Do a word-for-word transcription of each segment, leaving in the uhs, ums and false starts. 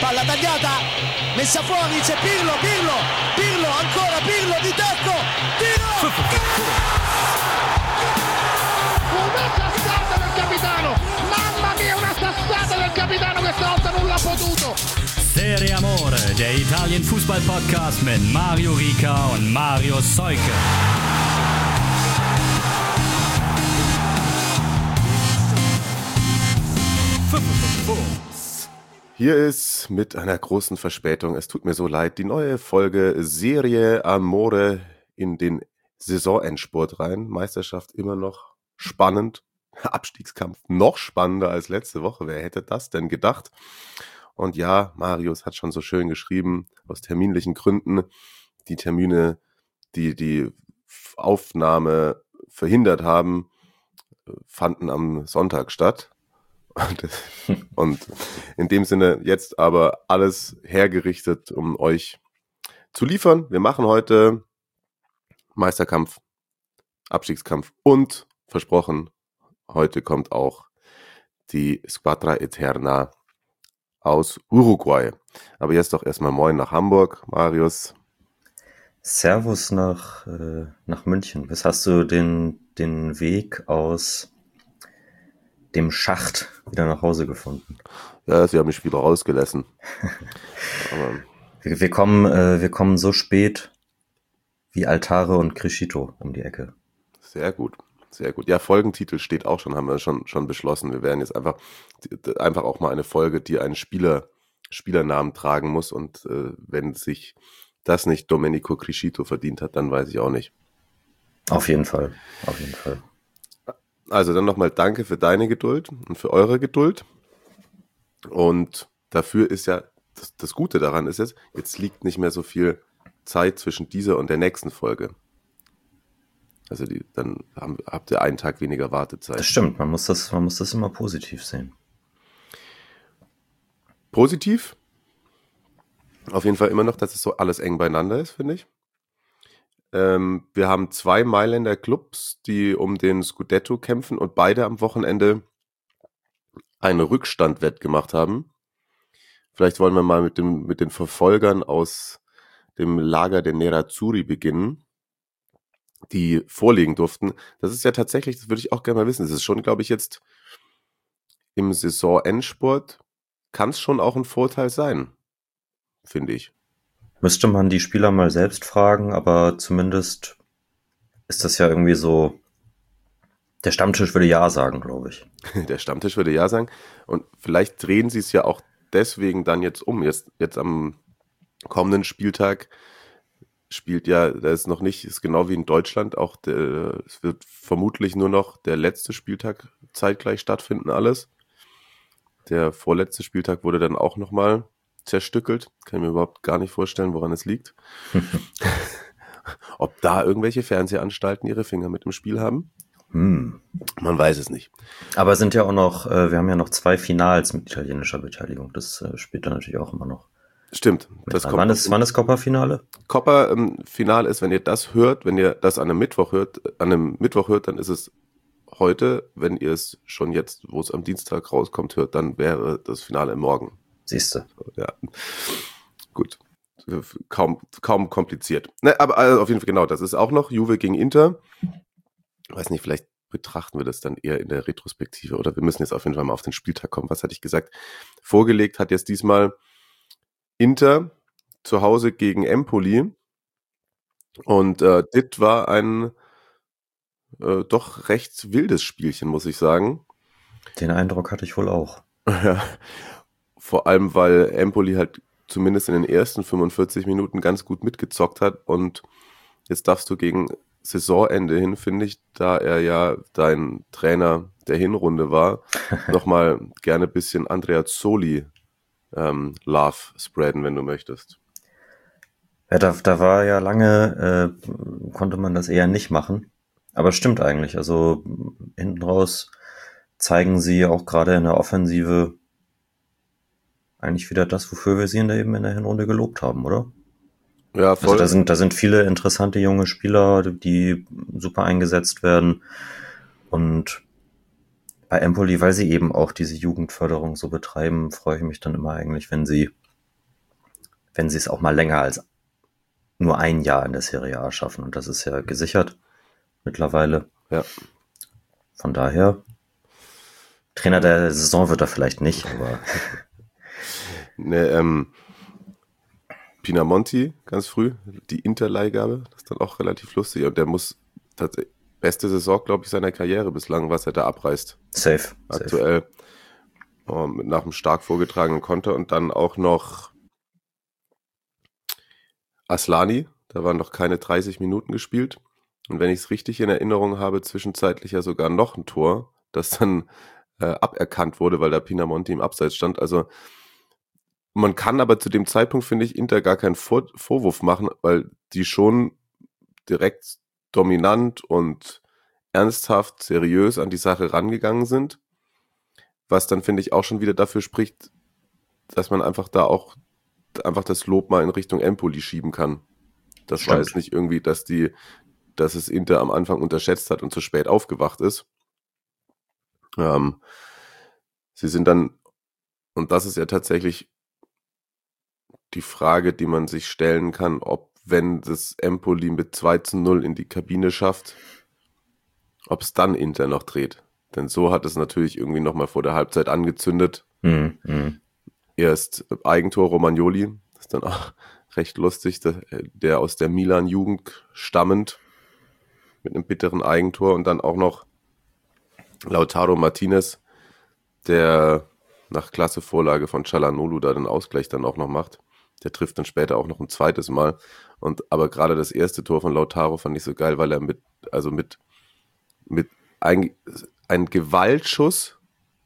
palla tagliata, messa fuori, c'è Pirlo, Pirlo, Pirlo, ancora Pirlo di tacco, tiro! Una sassata del capitano, mamma mia, una sassata del capitano, questa volta non l'ha potuto. Serie Amore, der Italien-Fußball-Podcast mit Mario Rica und Mario Seuke. Hier ist mit einer großen Verspätung, es tut mir so leid, die neue Folge Serie Amore in den Saisonendspurt rein. Meisterschaft immer noch spannend, Abstiegskampf noch spannender als letzte Woche. Wer hätte das denn gedacht? Und ja, Marius hat schon so schön geschrieben, aus terminlichen Gründen, die Termine, die die Aufnahme verhindert haben, fanden am Sonntag statt. Und in dem Sinne jetzt aber alles hergerichtet, um euch zu liefern. Wir machen heute Meisterkampf, Abstiegskampf und versprochen, heute kommt auch die Squadra Eterna aus Uruguay. Aber jetzt doch erstmal moin nach Hamburg, Marius. Servus nach, äh, nach München. Was hast du den, den Weg aus dem Schacht wieder nach Hause gefunden? Ja, sie haben mich wieder rausgelassen. Aber wir, wir, kommen, äh, wir kommen so spät wie Altare und Crescito um die Ecke. Sehr gut, sehr gut. Ja, Folgentitel steht auch schon, haben wir schon, schon beschlossen. Wir werden jetzt einfach, einfach auch mal eine Folge, die einen Spieler, Spielernamen tragen muss. Und äh, wenn sich das nicht Domenico Crescito verdient hat, dann weiß ich auch nicht. Auf jeden Fall, auf jeden Fall. Also dann nochmal danke für deine Geduld und für eure Geduld. Und dafür ist ja, das, das Gute daran ist jetzt, jetzt liegt nicht mehr so viel Zeit zwischen dieser und der nächsten Folge. Also die, dann haben, habt ihr einen Tag weniger Wartezeit. Das stimmt, man muss das, man muss das immer positiv sehen. Positiv? Auf jeden Fall immer noch, dass es so alles eng beieinander ist, finde ich. Ähm, wir haben zwei Mailänder Clubs, die um den Scudetto kämpfen und beide am Wochenende einen Rückstand wettgemacht haben. Vielleicht wollen wir mal mit, dem, mit den Verfolgern aus dem Lager der Nerazzurri beginnen, die vorlegen durften. Das ist ja tatsächlich, das würde ich auch gerne mal wissen, das ist schon, glaube ich, jetzt im Saisonendspurt kann es schon auch ein Vorteil sein, finde ich. Müsste man die Spieler mal selbst fragen, aber zumindest ist das ja irgendwie so, der Stammtisch würde ja sagen, glaube ich. Der Stammtisch würde ja sagen. Und vielleicht drehen sie es ja auch deswegen dann jetzt um. Jetzt, jetzt am kommenden Spieltag spielt ja, da ist noch nicht, ist genau wie in Deutschland, auch der, es wird vermutlich nur noch der letzte Spieltag zeitgleich stattfinden, alles. Der vorletzte Spieltag wurde dann auch nochmal zerstückelt. Kann ich mir überhaupt gar nicht vorstellen, woran es liegt. Ob da irgendwelche Fernsehanstalten ihre Finger mit im Spiel haben? Hm. Man weiß es nicht. Aber es sind ja auch noch, äh, wir haben ja noch zwei Finals mit italienischer Beteiligung. Das äh, spielt dann natürlich auch immer noch. Stimmt. Das wann, kommt wann ist, wann ist Coppa-Finale? Coppa-Final ist, wenn ihr das hört, wenn ihr das an einem Mittwoch hört, an einem Mittwoch hört, dann ist es heute. Wenn ihr es schon jetzt, wo es am Dienstag rauskommt, hört, dann wäre das Finale morgen. Siehste. Ja, gut. Kaum, kaum kompliziert. Ne, aber also auf jeden Fall genau, das ist auch noch Juve gegen Inter. Ich weiß nicht, vielleicht betrachten wir das dann eher in der Retrospektive oder wir müssen jetzt auf jeden Fall mal auf den Spieltag kommen. Was hatte ich gesagt? Vorgelegt hat jetzt diesmal Inter zu Hause gegen Empoli und äh, das war ein äh, doch recht wildes Spielchen, muss ich sagen. Den Eindruck hatte ich wohl auch. Ja. Vor allem, weil Empoli halt zumindest in den ersten fünfundvierzig Minuten ganz gut mitgezockt hat und jetzt darfst du gegen Saisonende hin, finde ich, da er ja dein Trainer der Hinrunde war, nochmal gerne ein bisschen Andrea Zoli ähm, Love spreaden, wenn du möchtest. Ja, da, da war ja lange, äh, konnte man das eher nicht machen, aber stimmt eigentlich, also hinten raus zeigen sie auch gerade in der Offensive eigentlich wieder das, wofür wir sie in der, eben in der Hinrunde gelobt haben, oder? Ja, voll. Also da sind, da sind viele interessante junge Spieler, die super eingesetzt werden. Und bei Empoli, weil sie eben auch diese Jugendförderung so betreiben, freue ich mich dann immer eigentlich, wenn sie wenn sie es auch mal länger als nur ein Jahr in der Serie A schaffen. Und das ist ja gesichert mittlerweile. Ja. Von daher, Trainer der Saison wird er vielleicht nicht, aber Ne, ähm, Pinamonti, ganz früh, die Interleihgabe, das ist dann auch relativ lustig. Und der muss tatsächlich, beste Saison, glaube ich, seiner Karriere bislang, was er da abreißt. safe. Aktuell. Um, mit nach einem stark vorgetragenen Konter und dann auch noch Aslani, da waren noch keine dreißig Minuten gespielt. Und wenn ich es richtig in Erinnerung habe, zwischenzeitlich ja sogar noch ein Tor, das dann äh, aberkannt wurde, weil der Pinamonti im Abseits stand. Also man kann aber zu dem Zeitpunkt, finde ich, Inter gar keinen Vor- Vorwurf machen, weil die schon direkt dominant und ernsthaft, seriös an die Sache rangegangen sind. Was dann, finde ich, auch schon wieder dafür spricht, dass man einfach da auch einfach das Lob mal in Richtung Empoli schieben kann. Das war Stimmt. jetzt nicht irgendwie, dass die, dass es Inter am Anfang unterschätzt hat und zu spät aufgewacht ist. Ähm, sie sind dann, und das ist ja tatsächlich die Frage, die man sich stellen kann, ob, wenn das Empoli mit zwei zu null in die Kabine schafft, ob es dann Inter noch dreht. Denn so hat es natürlich irgendwie nochmal vor der Halbzeit angezündet. Mhm. Mhm. Erst Eigentor Romagnoli, das ist dann auch recht lustig, der, der aus der Milan-Jugend stammend, mit einem bitteren Eigentor und dann auch noch Lautaro Martinez, der nach klasse Vorlage von Çalhanoğlu da den Ausgleich dann auch noch macht. Der trifft dann später auch noch ein zweites Mal. Und aber gerade das erste Tor von Lautaro fand ich so geil, weil er mit, also mit, mit ein, ein Gewaltschuss,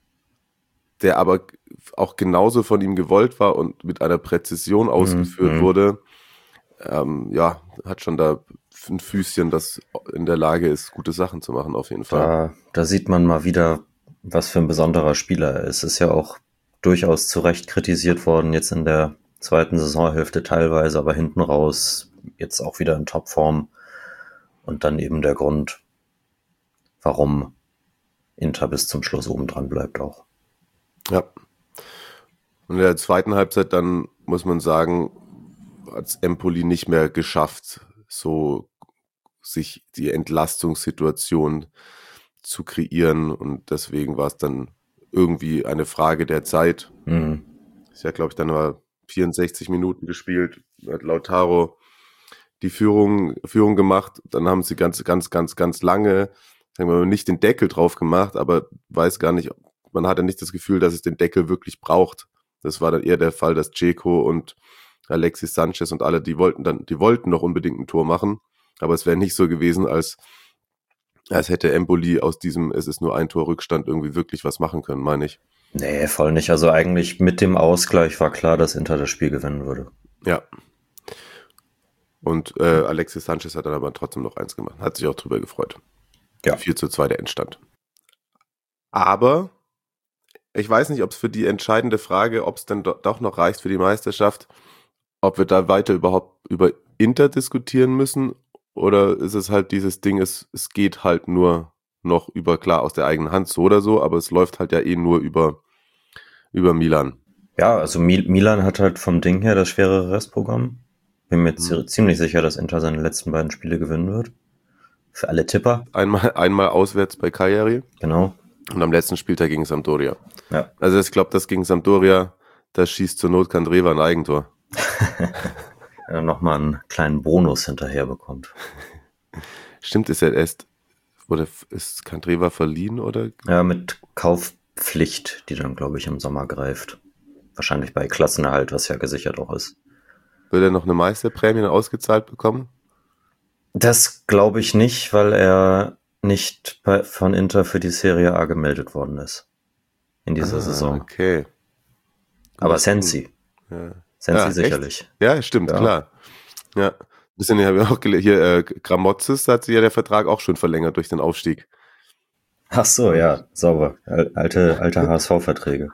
der aber auch genauso von ihm gewollt war und mit einer Präzision ausgeführt Mhm. wurde, ähm, ja, hat schon da ein Füßchen, das in der Lage ist, gute Sachen zu machen, auf jeden Fall. Da, da sieht man mal wieder, was für ein besonderer Spieler er ist. Es ist ja auch durchaus zu Recht kritisiert worden, jetzt in der zweiten Saisonhälfte teilweise, aber hinten raus jetzt auch wieder in Topform. Und dann eben der Grund, warum Inter bis zum Schluss oben dran bleibt auch. Ja. Und in der zweiten Halbzeit dann, muss man sagen, hat es Empoli nicht mehr geschafft, so sich die Entlastungssituation zu kreieren. Und deswegen war es dann irgendwie eine Frage der Zeit. Mhm. Ist ja, glaube ich, dann nur vierundsechzig Minuten gespielt, hat Lautaro die Führung, Führung gemacht. Dann haben sie ganz, ganz, ganz, ganz lange, sagen wir mal, nicht den Deckel drauf gemacht, aber weiß gar nicht, man hatte nicht das Gefühl, dass es den Deckel wirklich braucht. Das war dann eher der Fall, dass Dzeko und Alexis Sanchez und alle, die wollten dann, die wollten noch unbedingt ein Tor machen, aber es wäre nicht so gewesen, als, als hätte Empoli aus diesem, es ist nur ein Tor Rückstand, irgendwie wirklich was machen können, meine ich. Nee, voll nicht. Also eigentlich mit dem Ausgleich war klar, dass Inter das Spiel gewinnen würde. Ja. Und äh, Alexis Sanchez hat dann aber trotzdem noch eins gemacht. Hat sich auch drüber gefreut. Ja. vier zu zwei der Endstand. Aber ich weiß nicht, ob es für die entscheidende Frage, ob es denn do- doch noch reicht für die Meisterschaft, ob wir da weiter überhaupt über Inter diskutieren müssen oder ist es halt dieses Ding, es, es geht halt nur noch über, klar, aus der eigenen Hand so oder so, aber es läuft halt ja eh nur über, über Milan. Ja, also Mil- Milan hat halt vom Ding her das schwerere Restprogramm. Bin mir zi- ziemlich sicher, dass Inter seine letzten beiden Spiele gewinnen wird. Für alle Tipper. Einmal, einmal auswärts bei Cagliari Genau. und am letzten Spieltag gegen Sampdoria. Ja. Also ich glaube, das gegen Sampdoria, da schießt zur Not Candreva ein Eigentor. Wenn er nochmal einen kleinen Bonus hinterher bekommt. Stimmt, ist er erst, oder ist Candreva verliehen oder? Ja, mit Kaufpflicht, die dann, glaube ich, im Sommer greift. Wahrscheinlich bei Klassenerhalt, was ja gesichert auch ist. Will er noch eine Meisterprämie ausgezahlt bekommen? Das glaube ich nicht, weil er nicht bei, von Inter für die Serie A gemeldet worden ist. In dieser Ah, Saison. okay. Aber Sensi. Ja, Sensi Ja, echt? sicherlich. ja stimmt, Ja. klar. Ja. Bisschen, ich habe auch gele- hier, äh, Gramotzes, da hat sich ja der Vertrag auch schon verlängert durch den Aufstieg. Ach so, ja, sauber. Al- Alte, alte H S V-Verträge.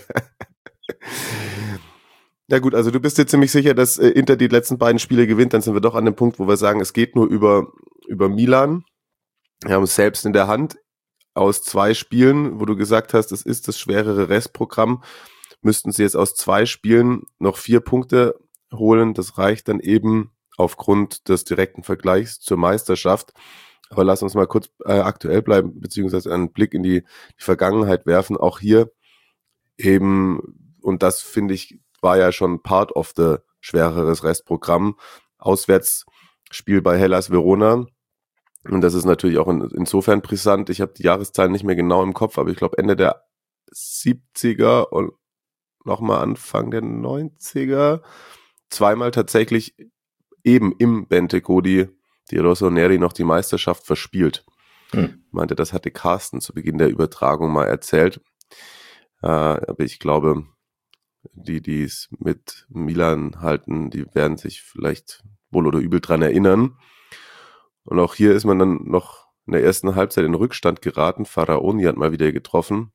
Ja gut, also du bist dir ziemlich sicher, dass äh, Inter die letzten beiden Spiele gewinnt, dann sind wir doch an dem Punkt, wo wir sagen, es geht nur über, über Milan. Wir haben es selbst in der Hand. Aus zwei Spielen, wo du gesagt hast, es ist das schwerere Restprogramm, müssten sie jetzt aus zwei Spielen noch vier Punkte holen. Das reicht dann eben aufgrund des direkten Vergleichs zur Meisterschaft. Aber lass uns mal kurz äh, aktuell bleiben, beziehungsweise einen Blick in die, die Vergangenheit werfen. Auch hier eben, und das finde ich, war ja schon part of the schwereres Restprogramm, Auswärtsspiel bei Hellas Verona. Und das ist natürlich auch in, insofern brisant. Ich habe die Jahreszahlen nicht mehr genau im Kopf, aber ich glaube Ende der siebziger und nochmal Anfang der neunziger zweimal tatsächlich eben im Bentegodi die Rossoneri noch die Meisterschaft verspielt. Hm. Meinte, das hatte Carsten zu Beginn der Übertragung mal erzählt. Äh, aber ich glaube, die, die es mit Milan halten, die werden sich vielleicht wohl oder übel dran erinnern. Und auch hier ist man dann noch in der ersten Halbzeit in Rückstand geraten. Faraoni hat mal wieder getroffen.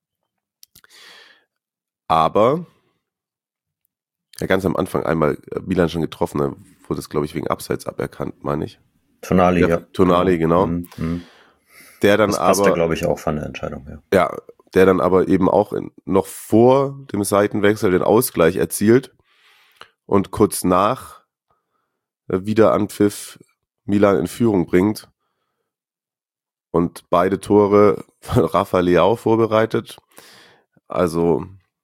Aber ja, ganz am Anfang einmal Milan schon getroffen, dann wurde es, glaube ich, wegen Abseits aberkannt, meine ich. Tonali, ja. ja. Tonali, genau. Mhm. Mhm. Der dann das aber... passte, glaube ich, auch von der Entscheidung her. Ja, der dann aber eben auch in, noch vor dem Seitenwechsel den Ausgleich erzielt und kurz nach äh, wieder an Pfiff Milan in Führung bringt. Und beide Tore von Rafa Leao vorbereitet. Also...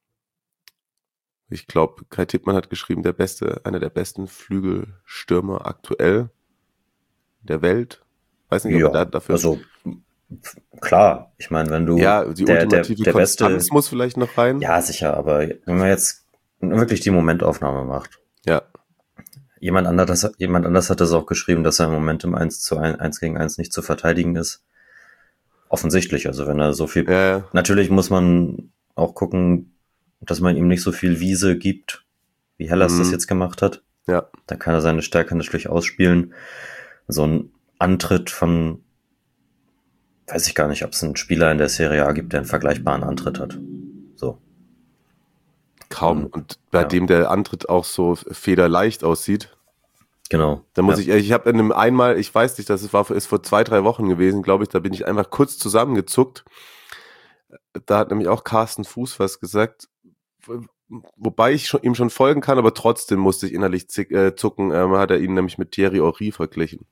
Ich glaube, Kai Tippmann hat geschrieben, der beste, einer der besten Flügelstürmer aktuell der Welt. Weiß nicht, ob ja, er dafür... Also, klar, ich meine, wenn du... Ja, die der, ultimative der, der Konstanz beste, muss vielleicht noch rein. Ja, sicher, aber wenn man jetzt wirklich die Momentaufnahme macht. Ja. Jemand anders, jemand anders hat das auch geschrieben, dass er im Moment im eins zu eins gegen eins nicht zu verteidigen ist. Offensichtlich, also wenn er so viel... Ja, ja. Natürlich muss man auch gucken, dass man ihm nicht so viel Wiese gibt, wie Hellas mhm. das jetzt gemacht hat. Ja. Dann kann er seine Stärke natürlich ausspielen. So ein Antritt von, weiß ich gar nicht, ob es einen Spieler in der Serie A gibt, der einen vergleichbaren Antritt hat. So. Kaum. Und bei ja. dem der Antritt auch so federleicht aussieht. Genau. Da muss ja. ich, ich habe in einem einmal, ich weiß nicht, das war ist vor zwei, drei Wochen gewesen, glaube ich, da bin ich einfach kurz zusammengezuckt. Da hat nämlich auch Carsten Fuß was gesagt, wobei ich schon, ihm schon folgen kann, aber trotzdem musste ich innerlich zick, äh, zucken. Ähm, hat er ihn nämlich mit Thierry Henry verglichen.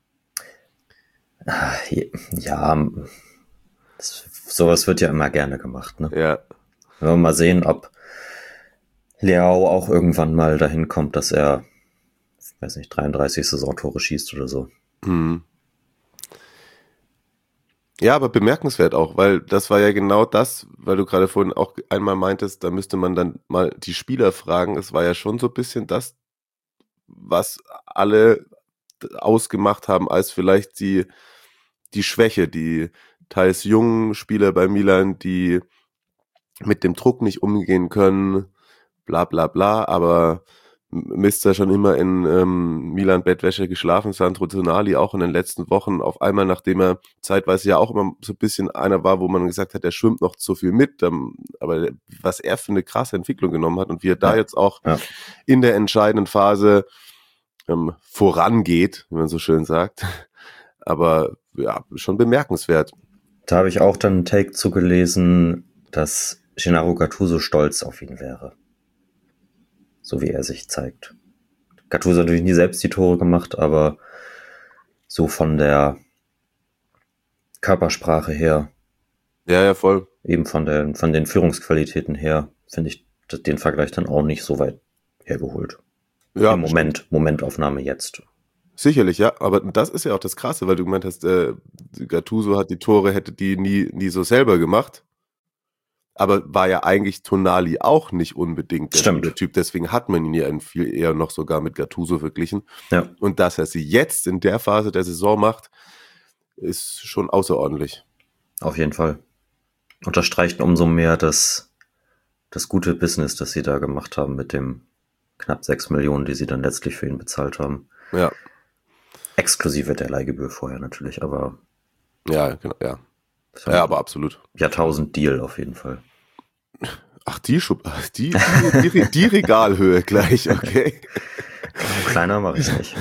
Ja, das, sowas wird ja immer gerne gemacht. Ne? Ja. Wenn wir mal sehen, ob Leao auch irgendwann mal dahin kommt, dass er, ich weiß nicht, dreiunddreißig Saisontore schießt oder so. Mhm. Ja, aber bemerkenswert auch, weil das war ja genau das, weil du gerade vorhin auch einmal meintest, da müsste man dann mal die Spieler fragen. Es war ja schon so ein bisschen das, was alle ausgemacht haben als vielleicht die, die Schwäche, die teils jungen Spieler bei Milan, die mit dem Druck nicht umgehen können, bla bla bla, aber Mister schon immer in ähm, Milan-Bettwäsche geschlafen, Sandro Tonali auch in den letzten Wochen, auf einmal, nachdem er zeitweise ja auch immer so ein bisschen einer war, wo man gesagt hat, er schwimmt noch zu viel mit, ähm, aber was er für eine krasse Entwicklung genommen hat und wie er da ja. jetzt auch ja. in der entscheidenden Phase ähm, vorangeht, wie man so schön sagt, aber ja, schon bemerkenswert. Da habe ich auch dann einen Take zugelesen, dass Gennaro Gattuso stolz auf ihn wäre. So wie er sich zeigt. Gattuso hat natürlich nie selbst die Tore gemacht, aber so von der Körpersprache her, ja, ja, voll. Eben von der, von den Führungsqualitäten her, finde ich den Vergleich dann auch nicht so weit hergeholt. Ja, Im Moment, Momentaufnahme jetzt. Sicherlich, ja, aber das ist ja auch das Krasse, weil du gemeint hast, äh, Gattuso hat die Tore, hätte die nie, nie so selber gemacht. Aber war ja eigentlich Tonali auch nicht unbedingt der, der Typ, deswegen hat man ihn ja viel eher noch sogar mit Gattuso verglichen. Ja. Und dass er sie jetzt in der Phase der Saison macht, ist schon außerordentlich. Auf jeden Fall. Unterstreicht umso mehr das, das gute Business, das sie da gemacht haben mit dem knapp sechs Millionen, die sie dann letztlich für ihn bezahlt haben. Ja. Exklusive der Leihgebühr vorher natürlich, aber... Ja, genau, ja. Ja, aber absolut. Jahrtausend-Deal auf jeden Fall. Ach, die Schub, die, die, die, die Regalhöhe gleich, okay. Kleiner mache ich nicht.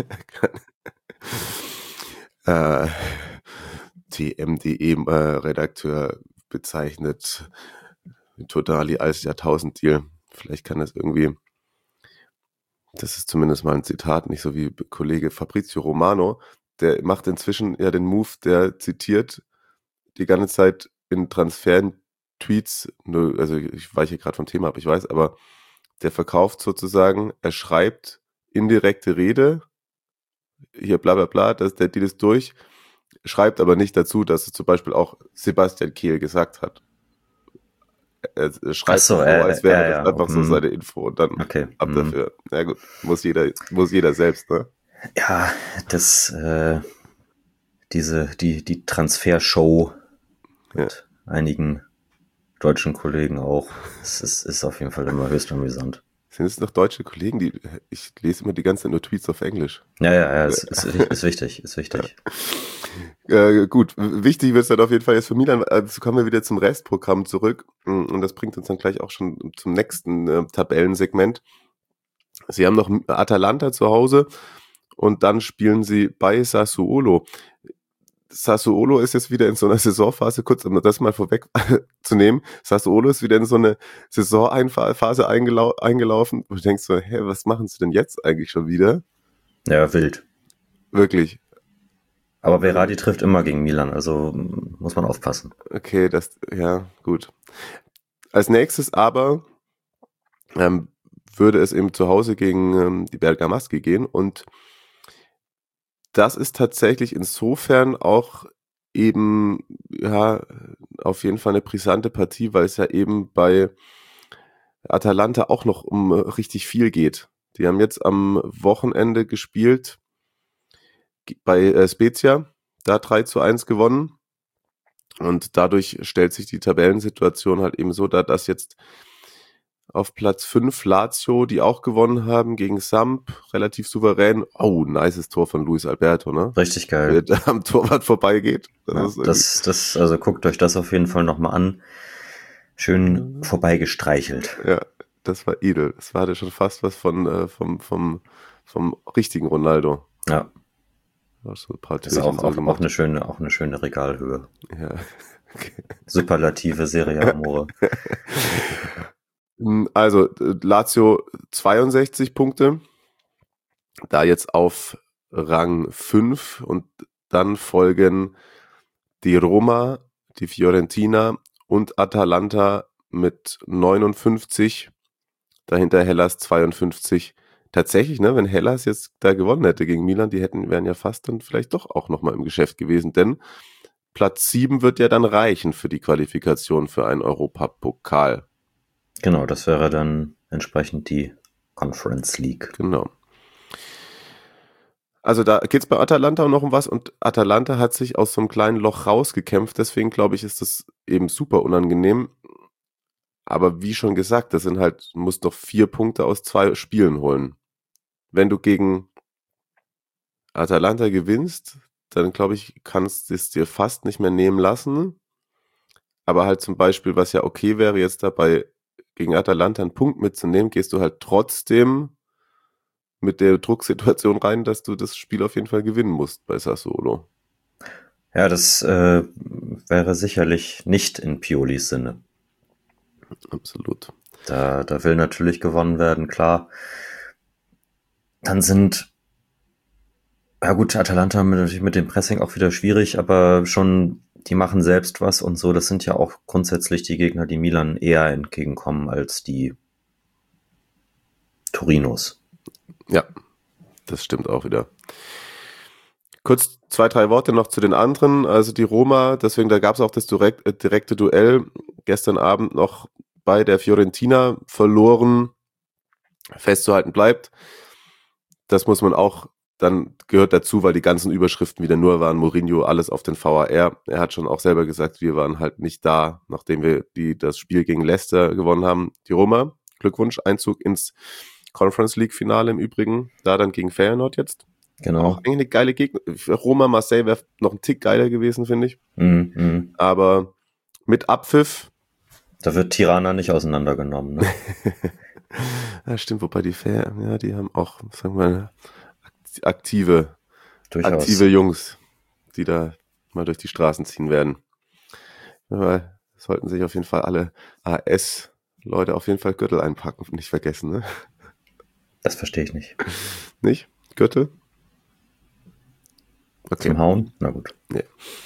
äh, T M D E-Redakteur bezeichnet Tonali als Jahrtausend-Deal. Vielleicht kann das irgendwie Das ist zumindest mal ein Zitat, nicht so wie Kollege Fabrizio Romano. Der macht inzwischen ja den Move, der zitiert die ganze Zeit in Transferen Tweets, nur, also ich weiche gerade vom Thema ab, ich weiß, aber der verkauft sozusagen, er schreibt indirekte Rede, hier bla bla bla, das, der Deal ist durch, schreibt aber nicht dazu, dass es zum Beispiel auch Sebastian Kehl gesagt hat. Er, er schreibt so, so, äh, als wäre äh, das ja, einfach so mm. seine Info und dann Okay. ab mm. dafür. Na gut, muss jeder, muss jeder selbst, ne? Ja, das, äh, diese, die, die Transfershow mit ja. einigen deutschen Kollegen auch, es ist, ist auf jeden Fall immer höchst amüsant. Sind es noch deutsche Kollegen? Die, ich lese immer die ganze Zeit nur Tweets auf Englisch. Ja, ja, ja, ist, ist, ist wichtig, ist wichtig. Äh, gut, wichtig wird es dann auf jeden Fall jetzt für Milan. Also kommen wir wieder zum Restprogramm zurück und das bringt uns dann gleich auch schon zum nächsten äh, Tabellensegment. Sie haben noch Atalanta zu Hause und dann spielen sie bei Sassuolo. Sassuolo ist jetzt wieder in so einer Saisonphase, kurz um das mal vorweg zu nehmen, Sassuolo ist wieder in so eine Saisonphase eingelau- eingelaufen, wo du denkst so, hä, was machen sie denn jetzt eigentlich schon wieder? Ja, wild. Wirklich. Aber Verratti trifft immer gegen Milan, also muss man aufpassen. Okay, das, ja, gut. Als nächstes aber ähm, würde es eben zu Hause gegen ähm, die Bergamaschi gehen und das ist tatsächlich insofern auch eben, ja, auf jeden Fall eine brisante Partie, weil es ja eben bei Atalanta auch noch um richtig viel geht. Die haben jetzt am Wochenende gespielt bei äh, Spezia, da drei zu eins gewonnen und dadurch stellt sich die Tabellensituation halt eben so dar, dass jetzt auf Platz fünf Lazio, die auch gewonnen haben gegen Samp, relativ souverän. Oh, nices Tor von Luis Alberto, ne? Richtig geil. Der am Torwart vorbeigeht. Das, ja, ist das, das, also guckt euch das auf jeden Fall nochmal an. Schön vorbeigestreichelt. Ja, das war edel. Das war schon fast was von, äh, vom, vom, vom richtigen Ronaldo. Ja. So ein paar das ist auch, auch, auch, eine schöne, auch eine schöne Regalhöhe. Ja. Okay. Superlative Serie Amore. Also Lazio zweiundsechzig Punkte, da jetzt auf Rang fünf und dann folgen die Roma, die Fiorentina und Atalanta mit neunundfünfzig, dahinter Hellas zweiundfünfzig. Tatsächlich, ne, wenn Hellas jetzt da gewonnen hätte gegen Milan, die hätten wären ja fast dann vielleicht doch auch nochmal im Geschäft gewesen, denn Platz sieben wird ja dann reichen für die Qualifikation für einen Europapokal. Genau, das wäre dann entsprechend die Conference League. Genau. Also da geht es bei Atalanta noch um was und Atalanta hat sich aus so einem kleinen Loch rausgekämpft, deswegen glaube ich, ist das eben super unangenehm. Aber wie schon gesagt, das sind halt, du musst doch vier Punkte aus zwei Spielen holen. Wenn du gegen Atalanta gewinnst, dann glaube ich, kannst du es dir fast nicht mehr nehmen lassen. Aber halt zum Beispiel, was ja okay wäre, jetzt dabei gegen Atalanta einen Punkt mitzunehmen, gehst du halt trotzdem mit der Drucksituation rein, dass du das Spiel auf jeden Fall gewinnen musst bei Sassuolo. Ja, das äh, wäre sicherlich nicht in Piolis Sinne. Absolut. Da, da will natürlich gewonnen werden, klar. Dann sind, ja gut, Atalanta mit, natürlich mit dem Pressing auch wieder schwierig, aber schon, die machen selbst was und so. Das sind ja auch grundsätzlich die Gegner, die Milan eher entgegenkommen als die Torinos. Ja, das stimmt auch wieder. Kurz zwei, drei Worte noch zu den anderen. Also die Roma, deswegen, da gab es auch das direkt, äh, direkte Duell gestern Abend noch bei der Fiorentina verloren. Festzuhalten bleibt. Das muss man auch, dann gehört dazu, weil die ganzen Überschriften wieder nur waren, Mourinho, alles auf den V A R. Er hat schon auch selber gesagt, wir waren halt nicht da, nachdem wir die das Spiel gegen Leicester gewonnen haben. Die Roma, Glückwunsch, Einzug ins Conference League Finale im Übrigen, da dann gegen Feyenoord jetzt. Genau. Auch eigentlich eine geile Gegner. Roma, Marseille wäre noch ein Tick geiler gewesen, finde ich. Mm, mm. Aber mit Abpfiff. Da wird Tirana nicht auseinandergenommen, ne? Ja, stimmt, wobei die Fair, ja, die haben auch, sagen wir mal, aktive, Durchaus. aktive Jungs, die da mal durch die Straßen ziehen werden. Aber sollten sich auf jeden Fall alle A S-Leute auf jeden Fall Gürtel einpacken, nicht vergessen, ne? Das verstehe ich nicht. Nicht? Gürtel? Okay. Zum Hauen? Na gut. Nee.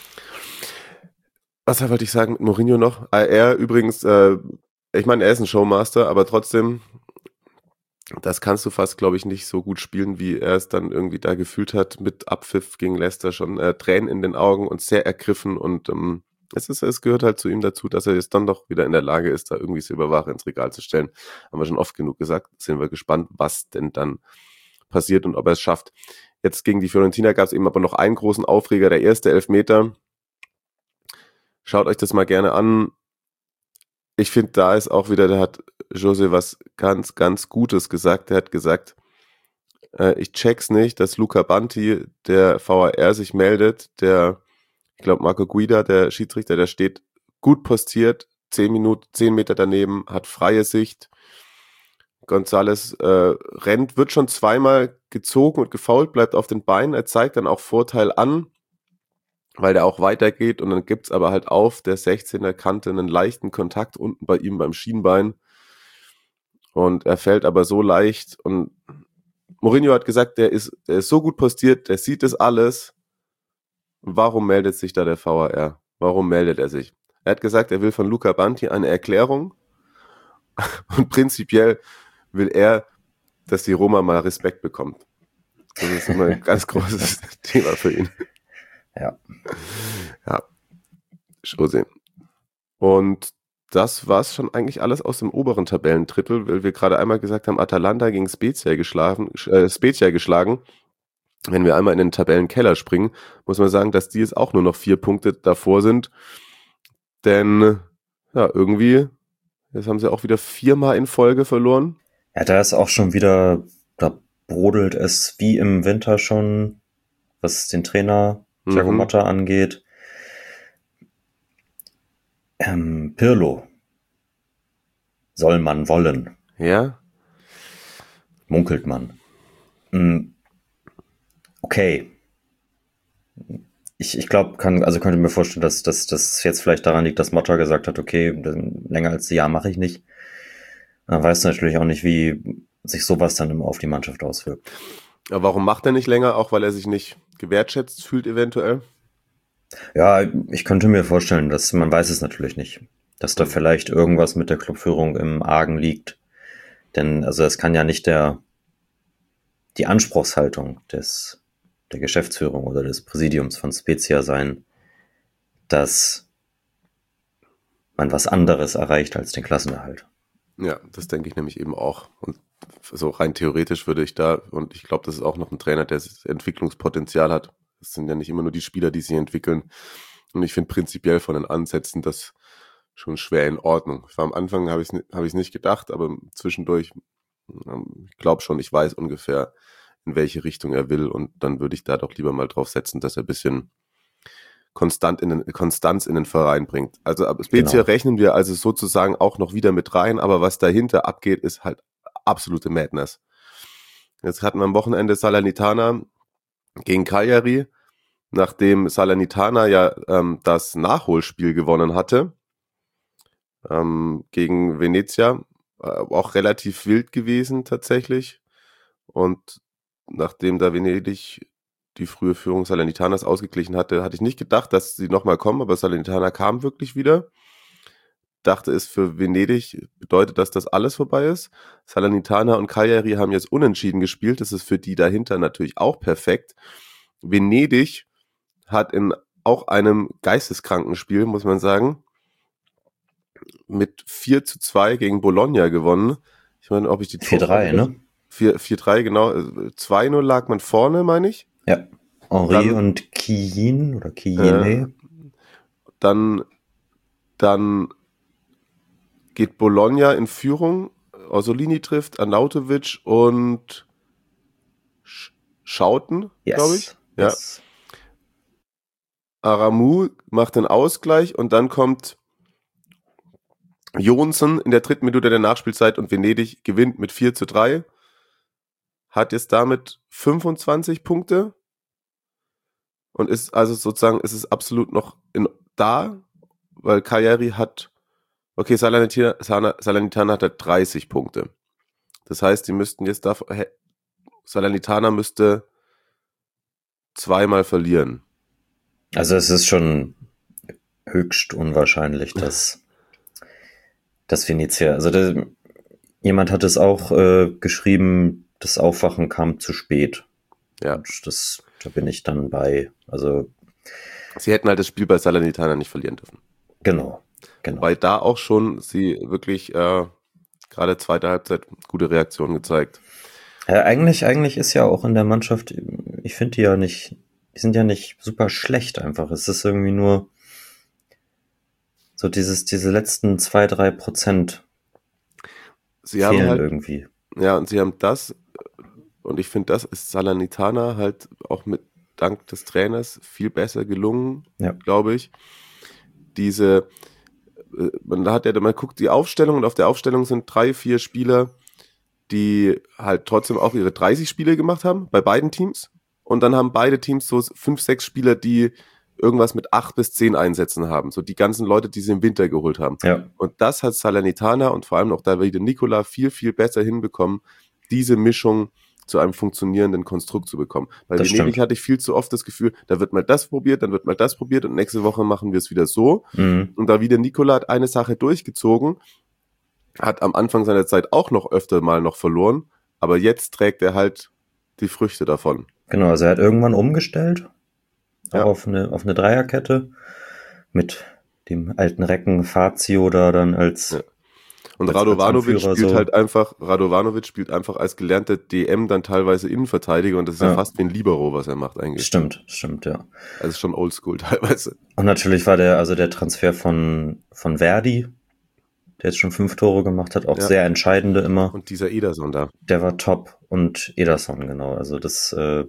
Was wollte ich sagen mit Mourinho noch? Er übrigens, äh, ich meine, er ist ein Showmaster, aber trotzdem, das kannst du fast, glaube ich, nicht so gut spielen, wie er es dann irgendwie da gefühlt hat mit Abpfiff gegen Leicester, schon äh, Tränen in den Augen und sehr ergriffen und ähm, es, ist, es gehört halt zu ihm dazu, dass er jetzt dann doch wieder in der Lage ist, da irgendwie Silberware ins Regal zu stellen. Haben wir schon oft genug gesagt, sind wir gespannt, was denn dann passiert und ob er es schafft. Jetzt gegen die Fiorentina gab es eben aber noch einen großen Aufreger, der erste Elfmeter. Schaut euch das mal gerne an. Ich finde, da ist auch wieder, da hat Jose was ganz, ganz Gutes gesagt. Er hat gesagt, äh, ich check's nicht, dass Luca Banti, der V A R, sich meldet, der, ich glaube, Marco Guida, der Schiedsrichter, der steht gut postiert, zehn Minuten, zehn Meter daneben, hat freie Sicht. González äh, rennt, wird schon zweimal gezogen und gefoult, bleibt auf den Beinen. Er zeigt dann auch Vorteil an, weil der auch weitergeht und dann gibt's aber halt auf der sechzehner Kante einen leichten Kontakt unten bei ihm beim Schienbein und er fällt aber so leicht und Mourinho hat gesagt, der ist, der ist so gut postiert, der sieht das alles. Warum meldet sich da der V A R? Warum meldet er sich? Er hat gesagt, er will von Luca Banti eine Erklärung und prinzipiell will er, dass die Roma mal Respekt bekommt. Das ist immer ein ganz großes Thema für ihn. Ja. Ja, Jose. Und das war's schon eigentlich alles aus dem oberen Tabellendrittel, weil wir gerade einmal gesagt haben, Atalanta gegen Spezia geschlagen, äh, Spezia geschlagen. Wenn wir einmal in den Tabellenkeller springen, muss man sagen, dass die jetzt auch nur noch vier Punkte davor sind. Denn, ja, irgendwie, jetzt haben sie auch wieder viermal in Folge verloren. Ja, da ist auch schon wieder, da brodelt es wie im Winter schon, was den Trainer Thiago Motta angeht. Ähm, Pirlo soll man wollen. Ja. Munkelt man. Hm. Okay. Ich, ich glaube, kann, also könnte mir vorstellen, dass das jetzt vielleicht daran liegt, dass Motta gesagt hat, okay, länger als ein Jahr mache ich nicht. Man weiß natürlich auch nicht, wie sich sowas dann immer auf die Mannschaft auswirkt. Aber warum macht er nicht länger? Auch weil er sich nicht gewertschätzt fühlt eventuell? Ja, ich könnte mir vorstellen, dass man weiß es natürlich nicht, dass da vielleicht irgendwas mit der Clubführung im Argen liegt. Denn also es kann ja nicht der die Anspruchshaltung des der Geschäftsführung oder des Präsidiums von Spezia sein, dass man was anderes erreicht als den Klassenerhalt. Ja, das denke ich nämlich eben auch. Und so rein theoretisch würde ich da, und ich glaube, das ist auch noch ein Trainer, der Entwicklungspotenzial hat. Das sind ja nicht immer nur die Spieler, die sich entwickeln. Und ich finde prinzipiell von den Ansätzen das schon schwer in Ordnung. Ich war am Anfang, habe ich es hab ich's nicht gedacht, aber zwischendurch, ich glaube schon, ich weiß ungefähr, in welche Richtung er will. Und dann würde ich da doch lieber mal drauf setzen, dass er ein bisschen Konstant in den, Konstanz in den Verein bringt. Also Spezia genau. Rechnen wir also sozusagen auch noch wieder mit rein, aber was dahinter abgeht, ist halt absolute Madness. Jetzt hatten wir am Wochenende Salernitana gegen Cagliari, nachdem Salernitana ja ähm, das Nachholspiel gewonnen hatte ähm, gegen Venezia, äh, auch relativ wild gewesen tatsächlich. Und nachdem da Venedig die frühe Führung Salernitanas ausgeglichen hatte, hatte ich nicht gedacht, dass sie nochmal kommen, aber Salernitana kam wirklich wieder. Dachte es für Venedig bedeutet, dass das alles vorbei ist. Salernitana und Cagliari haben jetzt unentschieden gespielt. Das ist für die dahinter natürlich auch perfekt. Venedig hat in auch einem geisteskranken Spiel, muss man sagen, mit vier zu zwei gegen Bologna gewonnen. Ich meine, ob ich die vier drei, ne? vier drei, genau. zwei null lag man vorne, meine ich. Ja, Henri dann, und Kiyin oder Kiyine. Äh, dann, dann geht Bologna in Führung. Orsolini trifft, Arnautovic und Sch- Schouten, yes. glaube ich. Ja. Yes. Aramu macht den Ausgleich und dann kommt Johnsen in der dritten Minute der Nachspielzeit und Venedig gewinnt mit vier zu drei. Hat jetzt damit fünfundzwanzig Punkte und ist also sozusagen, ist es absolut noch in, da, weil Cagliari hat, okay, Salernitana, Salernitana hat dreißig Punkte. Das heißt, die müssten jetzt, da, Salernitana müsste zweimal verlieren. Also es ist schon höchst unwahrscheinlich, dass, dass Venezia, also der, jemand hat es auch äh, geschrieben, das Aufwachen kam zu spät. Ja. Und das, da bin ich dann bei. Also sie hätten halt das Spiel bei Salernitana nicht verlieren dürfen. Genau, genau. Weil da auch schon sie wirklich äh, gerade zweite Halbzeit gute Reaktionen gezeigt. Ja, eigentlich, eigentlich ist ja auch in der Mannschaft, ich finde die ja nicht, die sind ja nicht super schlecht einfach. Es ist irgendwie nur so dieses, diese letzten zwei, drei Prozent sie haben fehlen halt, irgendwie. Ja, und sie haben das, und ich finde, das ist Salernitana halt auch mit dank des Trainers viel besser gelungen, Ja. glaube ich. Diese, man hat ja, man guckt die Aufstellung und auf der Aufstellung sind drei, vier Spieler, die halt trotzdem auch ihre dreißig Spiele gemacht haben, bei beiden Teams. Und dann haben beide Teams so fünf, sechs Spieler, die irgendwas mit acht bis zehn Einsätzen haben. So die ganzen Leute, die sie im Winter geholt haben. Ja. Und das hat Salernitana und vor allem auch Davide Nicola viel, viel besser hinbekommen, diese Mischung zu einem funktionierenden Konstrukt zu bekommen. Bei Das Venedig stimmt. hatte ich viel zu oft das Gefühl, da wird mal das probiert, dann wird mal das probiert und nächste Woche machen wir es wieder so. Mhm. Und Davide Nicola hat eine Sache durchgezogen, hat am Anfang seiner Zeit auch noch öfter mal noch verloren, aber jetzt trägt er halt die Früchte davon. Genau, also er hat irgendwann umgestellt Ja. auch auf eine, auf eine Dreierkette mit dem alten Recken Fazio da dann als Ja. Und als- Radovanovic als Anführer spielt so. halt einfach, Radovanovic spielt einfach als gelernter D M dann teilweise Innenverteidiger und das ist ja, Ja. fast wie ein Libero, was er macht eigentlich. Stimmt, stimmt, ja. Also schon oldschool teilweise. Und natürlich war der, also der Transfer von, von Verdi, der jetzt schon fünf Tore gemacht hat, auch Ja. sehr entscheidende immer. Und dieser Ederson da. Der war top. Und Ederson, genau. Also das, äh,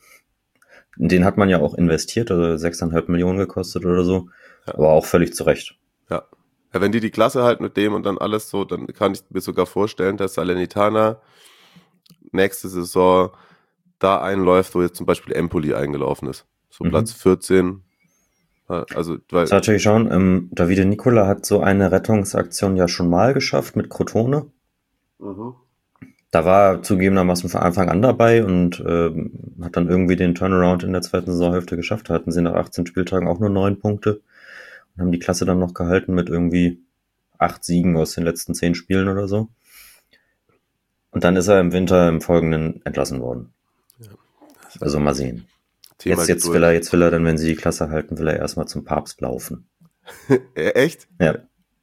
den hat man ja auch investiert, also sechseinhalb Millionen gekostet oder so. Ja. Aber auch völlig zu Recht. Ja. Ja, wenn die die Klasse halt mit dem und dann alles so, dann kann ich mir sogar vorstellen, dass Salernitana nächste Saison da einläuft, wo jetzt zum Beispiel Empoli eingelaufen ist. So Mhm. Platz vierzehn. Ja, Also, weil, So, natürlich schauen, ähm, Davide Nicola hat so eine Rettungsaktion ja schon mal geschafft mit Crotone. Mhm. Da war er zugegebenermaßen von Anfang an dabei und ähm, hat dann irgendwie den Turnaround in der zweiten Saisonhälfte geschafft. Da hatten sie nach achtzehn Spieltagen auch nur neun Punkte und haben die Klasse dann noch gehalten mit irgendwie acht Siegen aus den letzten zehn Spielen oder so. Und dann ist er im Winter im Folgenden entlassen worden. Also mal sehen. Thema Jetzt, jetzt Geduld. will er, jetzt will er dann, wenn sie die Klasse halten, will er erstmal zum Papst laufen. Äh, Echt? Ja.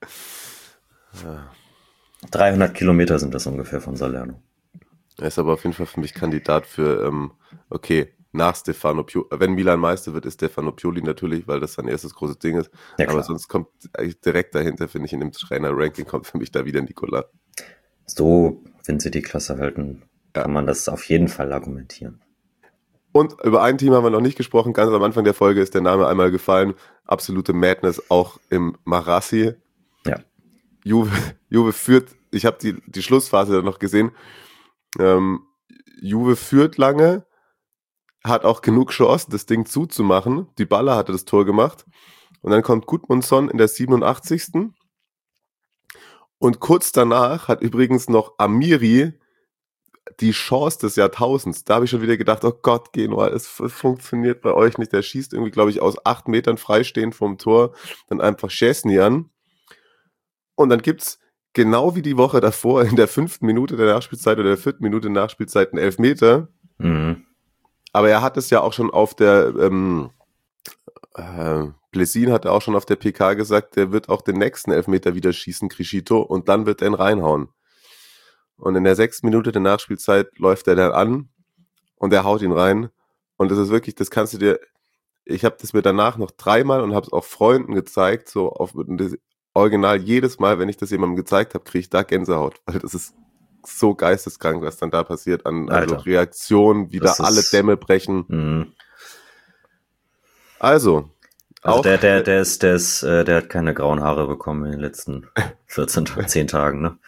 Ja. dreihundert Kilometer sind das ungefähr von Salerno. Er ist aber auf jeden Fall für mich Kandidat für, ähm, okay, nach Stefano Pioli. Wenn Milan Meister wird, ist Stefano Pioli natürlich, weil das sein erstes großes Ding ist. Ja, klar. Aber sonst kommt eigentlich direkt dahinter, finde ich, in dem Trainer-Ranking kommt für mich da wieder Nicola. So, wenn sie die Klasse halten, Ja. kann man das auf jeden Fall argumentieren. Und über ein Team haben wir noch nicht gesprochen. Ganz am Anfang der Folge ist der Name einmal gefallen. Absolute Madness auch im Marassi. Ja. Juve, Juve führt, ich habe die, die Schlussphase dann noch gesehen. Ähm, Juve führt lange, hat auch genug Chance, das Ding zuzumachen. Dybala hatte das Tor gemacht. Und dann kommt Gudmundsson in der siebenundachtzigsten Und kurz danach hat übrigens noch Amiri die Chance des Jahrtausends. Da habe ich schon wieder gedacht, oh Gott, Genua, es f- funktioniert bei euch nicht. Der schießt irgendwie, glaube ich, aus acht Metern freistehend vom Tor dann einfach Szczesny an. Und dann gibt's genau wie die Woche davor in der fünften Minute der Nachspielzeit oder der vierten Minute Nachspielzeit einen Elfmeter. Mhm. Aber er hat es ja auch schon auf der, ähm, äh, Blesin hat auch schon auf der P K gesagt, der wird auch den nächsten Elfmeter wieder schießen, Criscito, und dann wird er ihn reinhauen. Und in der sechsten Minute der Nachspielzeit läuft er dann an und er haut ihn rein. Und das ist wirklich, das kannst du dir, ich habe das mir danach noch dreimal und habe es auch Freunden gezeigt, so auf das Original jedes Mal, wenn ich das jemandem gezeigt habe, kriege ich da Gänsehaut, weil das ist so geisteskrank, was dann da passiert an also Alter. Reaktionen, wie Das da alle ist- Dämme brechen. Mhm. Also, Also auch der, der, der ist, der ist, äh, der hat keine grauen Haare bekommen in den letzten vierzehn, zehn Tagen, ne?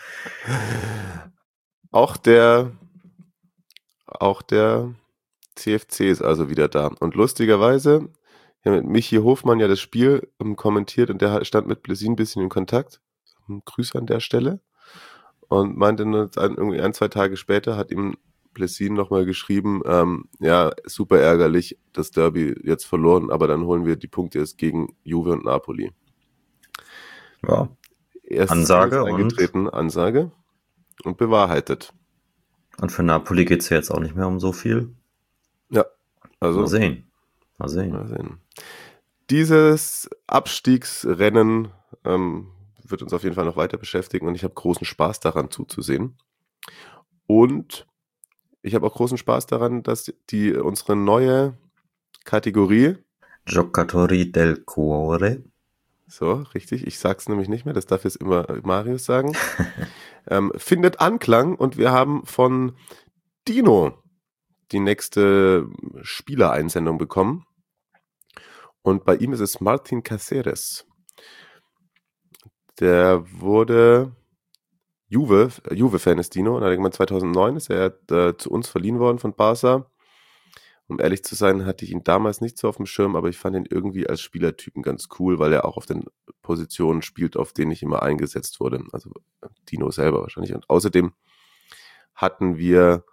Auch der, auch der C F C ist also wieder da. Und lustigerweise, ich habe mit Michi Hofmann ja das Spiel ähm, kommentiert und der hat- stand mit Blesin ein bisschen in Kontakt. Ähm, Grüße an der Stelle. und meinte nur, irgendwie ein, zwei Tage später hat ihm Plessin nochmal geschrieben, ähm, ja, super ärgerlich, das Derby jetzt verloren, aber dann holen wir die Punkte jetzt gegen Juve und Napoli. Ja. Erstes Ansage eingetreten, und Ansage und bewahrheitet. Und für Napoli geht es ja jetzt auch nicht mehr um so viel. Ja, also. Mal sehen. Mal sehen. Mal sehen. Dieses Abstiegsrennen ähm, wird uns auf jeden Fall noch weiter beschäftigen und ich habe großen Spaß daran zuzusehen. Und ich habe auch großen Spaß daran, dass die unsere neue Kategorie Giocatori del Cuore. So, richtig, ich sag's nämlich nicht mehr, das darf jetzt immer Marius sagen, ähm, findet Anklang und wir haben von Dino die nächste Spielereinsendung bekommen und bei ihm ist es Martin Caceres. Der wurde Juve, Juve-Fan ist Dino, und irgendwann zweitausendneun ist er äh, zu uns verliehen worden von Barca. Um ehrlich zu sein, hatte ich ihn damals nicht so auf dem Schirm, aber ich fand ihn irgendwie als Spielertypen ganz cool, weil er auch auf den Positionen spielt, auf denen ich immer eingesetzt wurde. Also Dino selber wahrscheinlich. Und außerdem hatten wir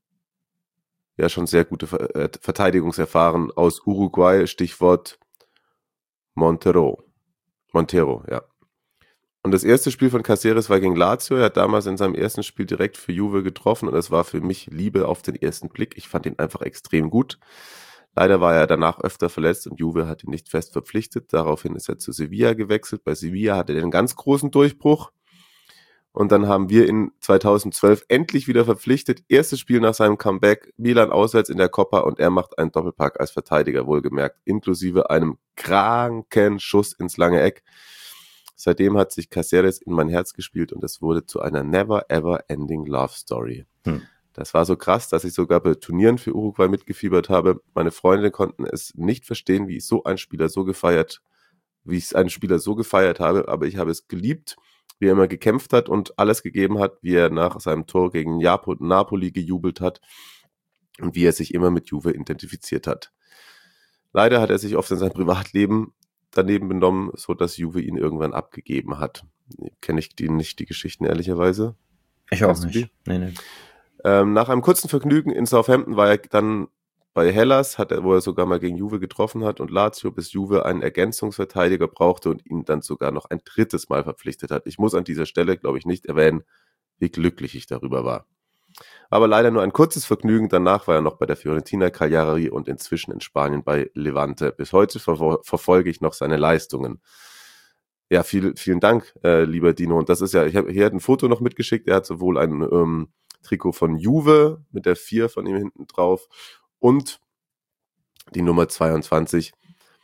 ja schon sehr gute Ver- Verteidigungserfahren aus Uruguay, Stichwort Montero. Montero, ja. Und das erste Spiel von Caceres war gegen Lazio. Er hat damals in seinem ersten Spiel direkt für Juve getroffen und es war für mich Liebe auf den ersten Blick. Ich fand ihn einfach extrem gut. Leider war er danach öfter verletzt und Juve hat ihn nicht fest verpflichtet. Daraufhin ist er zu Sevilla gewechselt. Bei Sevilla hatte er den ganz großen Durchbruch. Und dann haben wir ihn zweitausendzwölf endlich wieder verpflichtet. Erstes Spiel nach seinem Comeback, Milan auswärts in der Coppa und er macht einen Doppelpack als Verteidiger, wohlgemerkt, inklusive einem kranken Schuss ins lange Eck. Seitdem hat sich Caceres in mein Herz gespielt und es wurde zu einer never ever ending Love Story. Hm. Das war so krass, dass ich sogar bei Turnieren für Uruguay mitgefiebert habe. Meine Freunde konnten es nicht verstehen, wie ich so einen Spieler so gefeiert, wie ich einen Spieler so gefeiert habe, aber ich habe es geliebt, wie er immer gekämpft hat und alles gegeben hat, wie er nach seinem Tor gegen Napoli gejubelt hat und wie er sich immer mit Juve identifiziert hat. Leider hat er sich oft in seinem Privatleben daneben benommen, so dass Juve ihn irgendwann abgegeben hat. Kenne ich die nicht, die Geschichten, ehrlicherweise. Ich auch nicht. Nee, nee. Ähm, nach einem kurzen Vergnügen in Southampton war er dann bei Hellas, hat er, wo er sogar mal gegen Juve getroffen hat und Lazio, bis Juve einen Ergänzungsverteidiger brauchte und ihn dann sogar noch ein drittes Mal verpflichtet hat. Ich muss an dieser Stelle, glaube ich, nicht erwähnen, wie glücklich ich darüber war. Aber leider nur ein kurzes Vergnügen, danach war er noch bei der Fiorentina, Cagliari und inzwischen in Spanien bei Levante. Bis heute ver- verfolge ich noch seine Leistungen. Ja, viel, vielen Dank, äh, lieber Dino. Und das ist ja, ich habe hier ein Foto noch mitgeschickt, er hat sowohl ein ähm, Trikot von Juve mit der vier von ihm hinten drauf und die Nummer zweiundzwanzig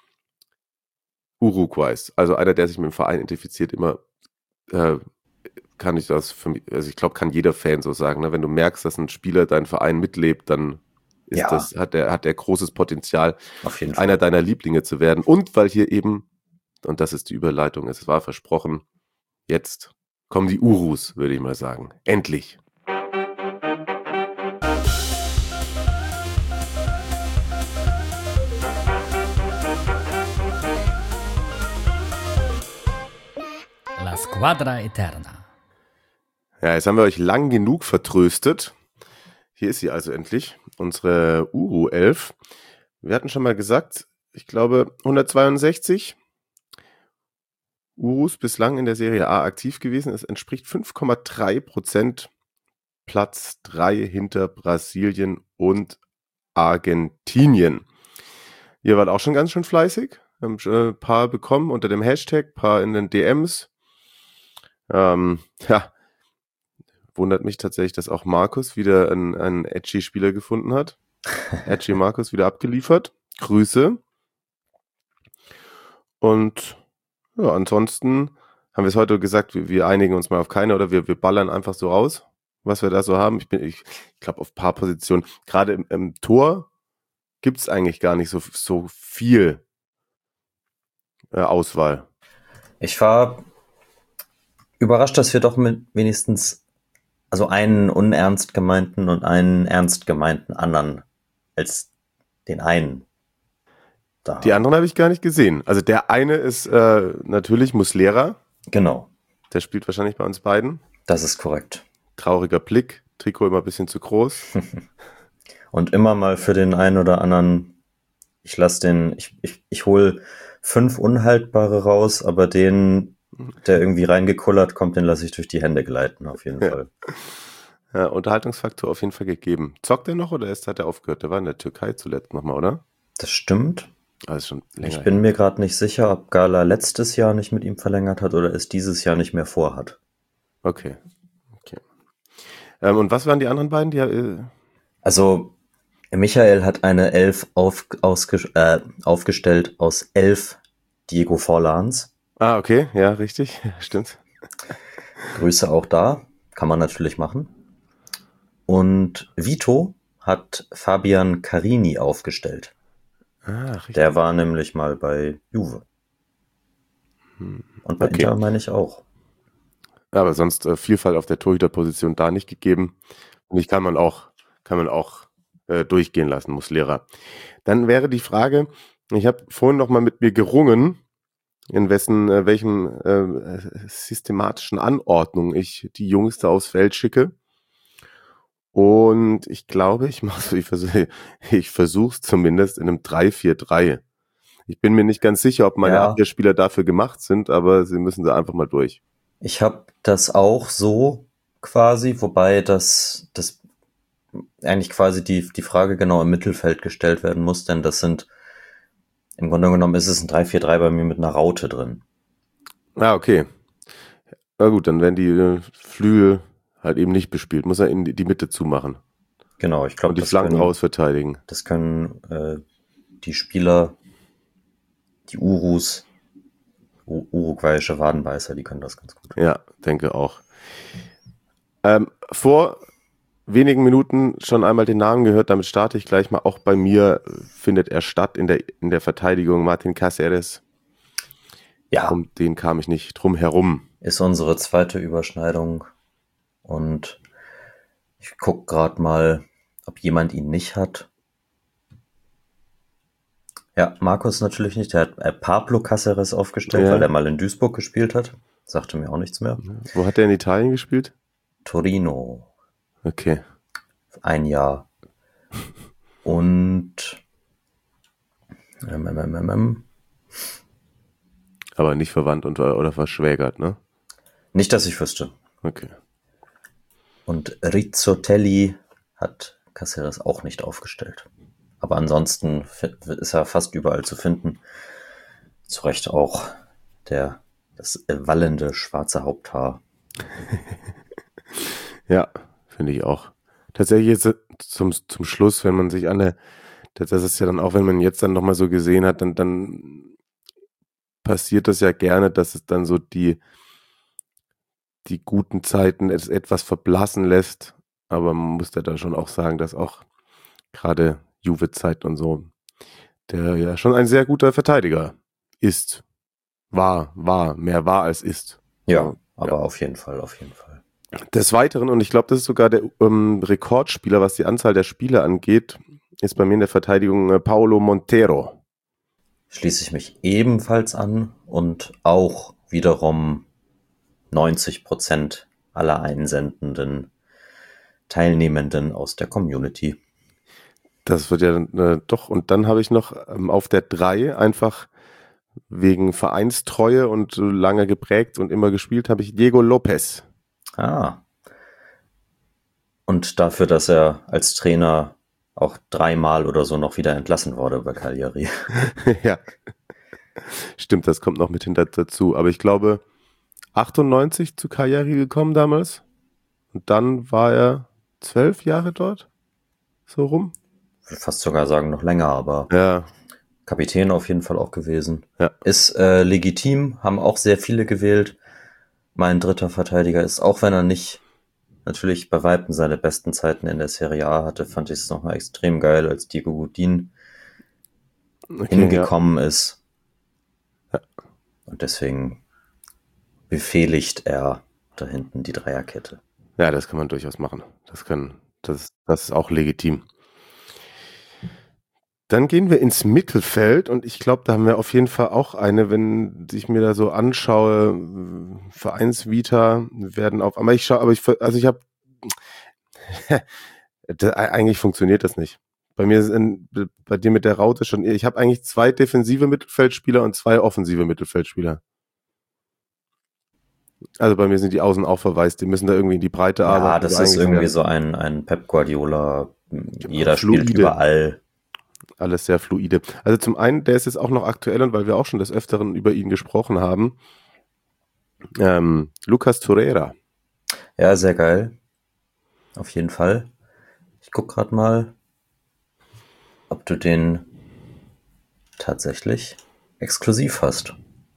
Uruguays. Also einer, der sich mit dem Verein identifiziert, immer äh, kann ich das für mich, also ich glaube, kann jeder Fan so sagen, ne? Wenn du merkst, dass ein Spieler deinen Verein mitlebt, dann ist Ja. das, hat der, hat der großes Potenzial, Auf jeden Fall. einer deiner Lieblinge zu werden. Und weil hier eben, und das ist die Überleitung, es war versprochen, jetzt kommen die Urus, würde ich mal sagen. Endlich. La Squadra Eterna. Ja, jetzt haben wir euch lang genug vertröstet. Hier ist sie also endlich, unsere Uru elf. Wir hatten schon mal gesagt, ich glaube hundertzweiundsechzig Urus bislang in der Serie A aktiv gewesen. Es entspricht fünf Komma drei Prozent, Platz drei hinter Brasilien und Argentinien. Ihr wart auch schon ganz schön fleißig. Wir haben schon ein paar bekommen unter dem Hashtag, ein paar in den D Ms. Ähm, ja, wundert mich tatsächlich, dass auch Markus wieder einen, einen edgy Spieler gefunden hat. Edgy Markus wieder abgeliefert. Grüße. Und ja, ansonsten haben wir es heute gesagt, wir, wir einigen uns mal auf keine oder wir, wir ballern einfach so raus, was wir da so haben. Ich bin, ich, ich glaube, auf ein paar Positionen, gerade im, im Tor gibt es eigentlich gar nicht so, so viel äh, Auswahl. Ich war überrascht, dass wir doch mit wenigstens also einen unernst gemeinten und einen ernst gemeinten anderen als den einen da. Die anderen habe ich gar nicht gesehen. Also der eine ist äh, natürlich Muslera. Genau. Der spielt wahrscheinlich bei uns beiden. Das ist korrekt. Trauriger Blick, Trikot immer ein bisschen zu groß. Und immer mal für den einen oder anderen, ich lasse den, ich, ich, ich hole fünf Unhaltbare raus, aber den, der irgendwie reingekullert kommt, den lasse ich durch die Hände gleiten, auf jeden Ja. Fall. Ja, Unterhaltungsfaktor auf jeden Fall gegeben. Zockt er noch oder ist, hat er aufgehört? Der war in der Türkei zuletzt nochmal, oder? Das stimmt. Also schon länger. Ich bin mir gerade nicht sicher, ob Gala letztes Jahr nicht mit ihm verlängert hat oder es dieses Jahr nicht mehr vorhat. Okay. okay. Ähm, und was waren die anderen beiden? Die, äh, Also Michael hat eine Elf auf, ausge, äh, aufgestellt aus elf Diego Forlans. ah, okay, ja, richtig, stimmt. Grüße auch da, kann man natürlich machen. Und Vito hat Fabian Carini aufgestellt. Ah, richtig. Der war nämlich mal bei Juve. Und bei Okay. Inter meine ich auch. Aber sonst äh, Vielfalt auf der Torhüterposition da nicht gegeben. Und ich kann man auch, kann man auch äh, durchgehen lassen, Muslera. Dann wäre die Frage, ich habe vorhin noch mal mit mir gerungen, in wessen, äh, welchem äh, systematischen Anordnung ich die Jungs da aufs Feld schicke. Und ich glaube, ich mache ich versuche ich versuch's zumindest in einem drei vier drei. Ich bin mir nicht ganz sicher, ob meine Ja. Abwehrspieler dafür gemacht sind, aber sie müssen da einfach mal durch. Ich habe das auch so quasi, wobei das, das eigentlich quasi die, die Frage genau im Mittelfeld gestellt werden muss, denn das sind, im Grunde genommen ist es ein drei vier drei bei mir mit einer Raute drin. Ah, okay. Na gut, dann werden die äh, Flügel halt eben nicht bespielt. Muss er in die, die Mitte zumachen Genau, ich glaube, und die das Flanken können, rausverteidigen. das können äh, die Spieler, die Urus, U- uruguayische Wadenbeißer, die können das ganz gut. Ja, denke auch. Ähm, vor wenigen Minuten schon einmal den Namen gehört, damit starte ich gleich mal. Auch bei mir findet er statt in der, in der Verteidigung. Martin Cáceres, Ja, um den kam ich nicht drum herum. ist unsere zweite Überschneidung und ich guck gerade mal, ob jemand ihn nicht hat. Ja, Markus natürlich nicht. Der hat äh, Pablo Cáceres aufgestellt, Ja. weil er mal in Duisburg gespielt hat. Sagte mir auch nichts mehr. Wo hat er in Italien gespielt? Torino, Okay. ein Jahr. Und ähm, ähm, ähm, ähm, Aber nicht verwandt und, oder verschwägert, ne? nicht, dass ich wüsste. Okay. Und Rizzotelli hat Cáceres auch nicht aufgestellt. Aber ansonsten fi- ist er fast überall zu finden. Zu Recht auch der, das äh, wallende schwarze Haupthaar. Ja, finde ich auch. Tatsächlich ist es zum, zum Schluss, wenn man sich alle, das das ist ja dann auch, wenn man jetzt dann nochmal so gesehen hat, dann, dann passiert das ja gerne, dass es dann so die, die guten Zeiten es etwas verblassen lässt. Aber man muss ja da schon auch sagen, dass auch gerade Juve-Zeit und so, der ja schon ein sehr guter Verteidiger ist. War, war, mehr war als ist. Ja, aber ja. auf jeden Fall, auf jeden Fall. Des Weiteren, und ich glaube, das ist sogar der ähm, Rekordspieler, was die Anzahl der Spiele angeht, ist bei mir in der Verteidigung äh, Paulo Montero. Schließe ich mich ebenfalls an und auch wiederum neunzig Prozent aller einsendenden Teilnehmenden aus der Community. Das wird ja äh, doch, und dann habe ich noch ähm, auf der drei einfach wegen Vereinstreue und äh, lange geprägt und immer gespielt, habe ich Diego Lopez. Ah. Und dafür, dass er als Trainer auch dreimal oder so noch wieder entlassen wurde bei Cagliari. Ja, stimmt, das kommt noch mit hinter dazu. Aber ich glaube, achtundneunzig zu Cagliari gekommen damals. Und dann war er zwölf Jahre dort, so rum. Ich würde fast sogar sagen noch länger, aber Ja, Kapitän auf jeden Fall auch gewesen. Ja. Ist äh, legitim, haben auch sehr viele gewählt. Mein dritter Verteidiger ist, auch wenn er nicht natürlich bei Weitem seine besten Zeiten in der Serie A hatte, fand ich es nochmal extrem geil, als Diego Godin okay, hingekommen ist. Ja. Und deswegen befehligt er da hinten die Dreierkette. Ja. ja, das kann man durchaus machen. Das kann, das, das ist auch legitim. Dann gehen wir ins Mittelfeld und ich glaube, da haben wir auf jeden Fall auch eine, wenn ich mir da so anschaue, Vereinsvita werden auf, aber ich schaue, aber ich, also ich habe, eigentlich funktioniert das nicht. Bei mir sind, bei dir mit der Raute schon, ich habe eigentlich zwei defensive Mittelfeldspieler und zwei offensive Mittelfeldspieler. Also bei mir sind die Außen auch verwaist, die müssen da irgendwie in die Breite Ja, arbeiten. das Also ist eigentlich irgendwie mehr so ein, ein Pep Guardiola, jeder spielt fluide. überall. Alles sehr fluide. Also zum einen, der ist jetzt auch noch aktuell und weil wir auch schon des Öfteren über ihn gesprochen haben, ähm, Lucas Torreira. Ja, sehr geil. Auf jeden Fall. Ich guck gerade mal, ob du den tatsächlich exklusiv hast.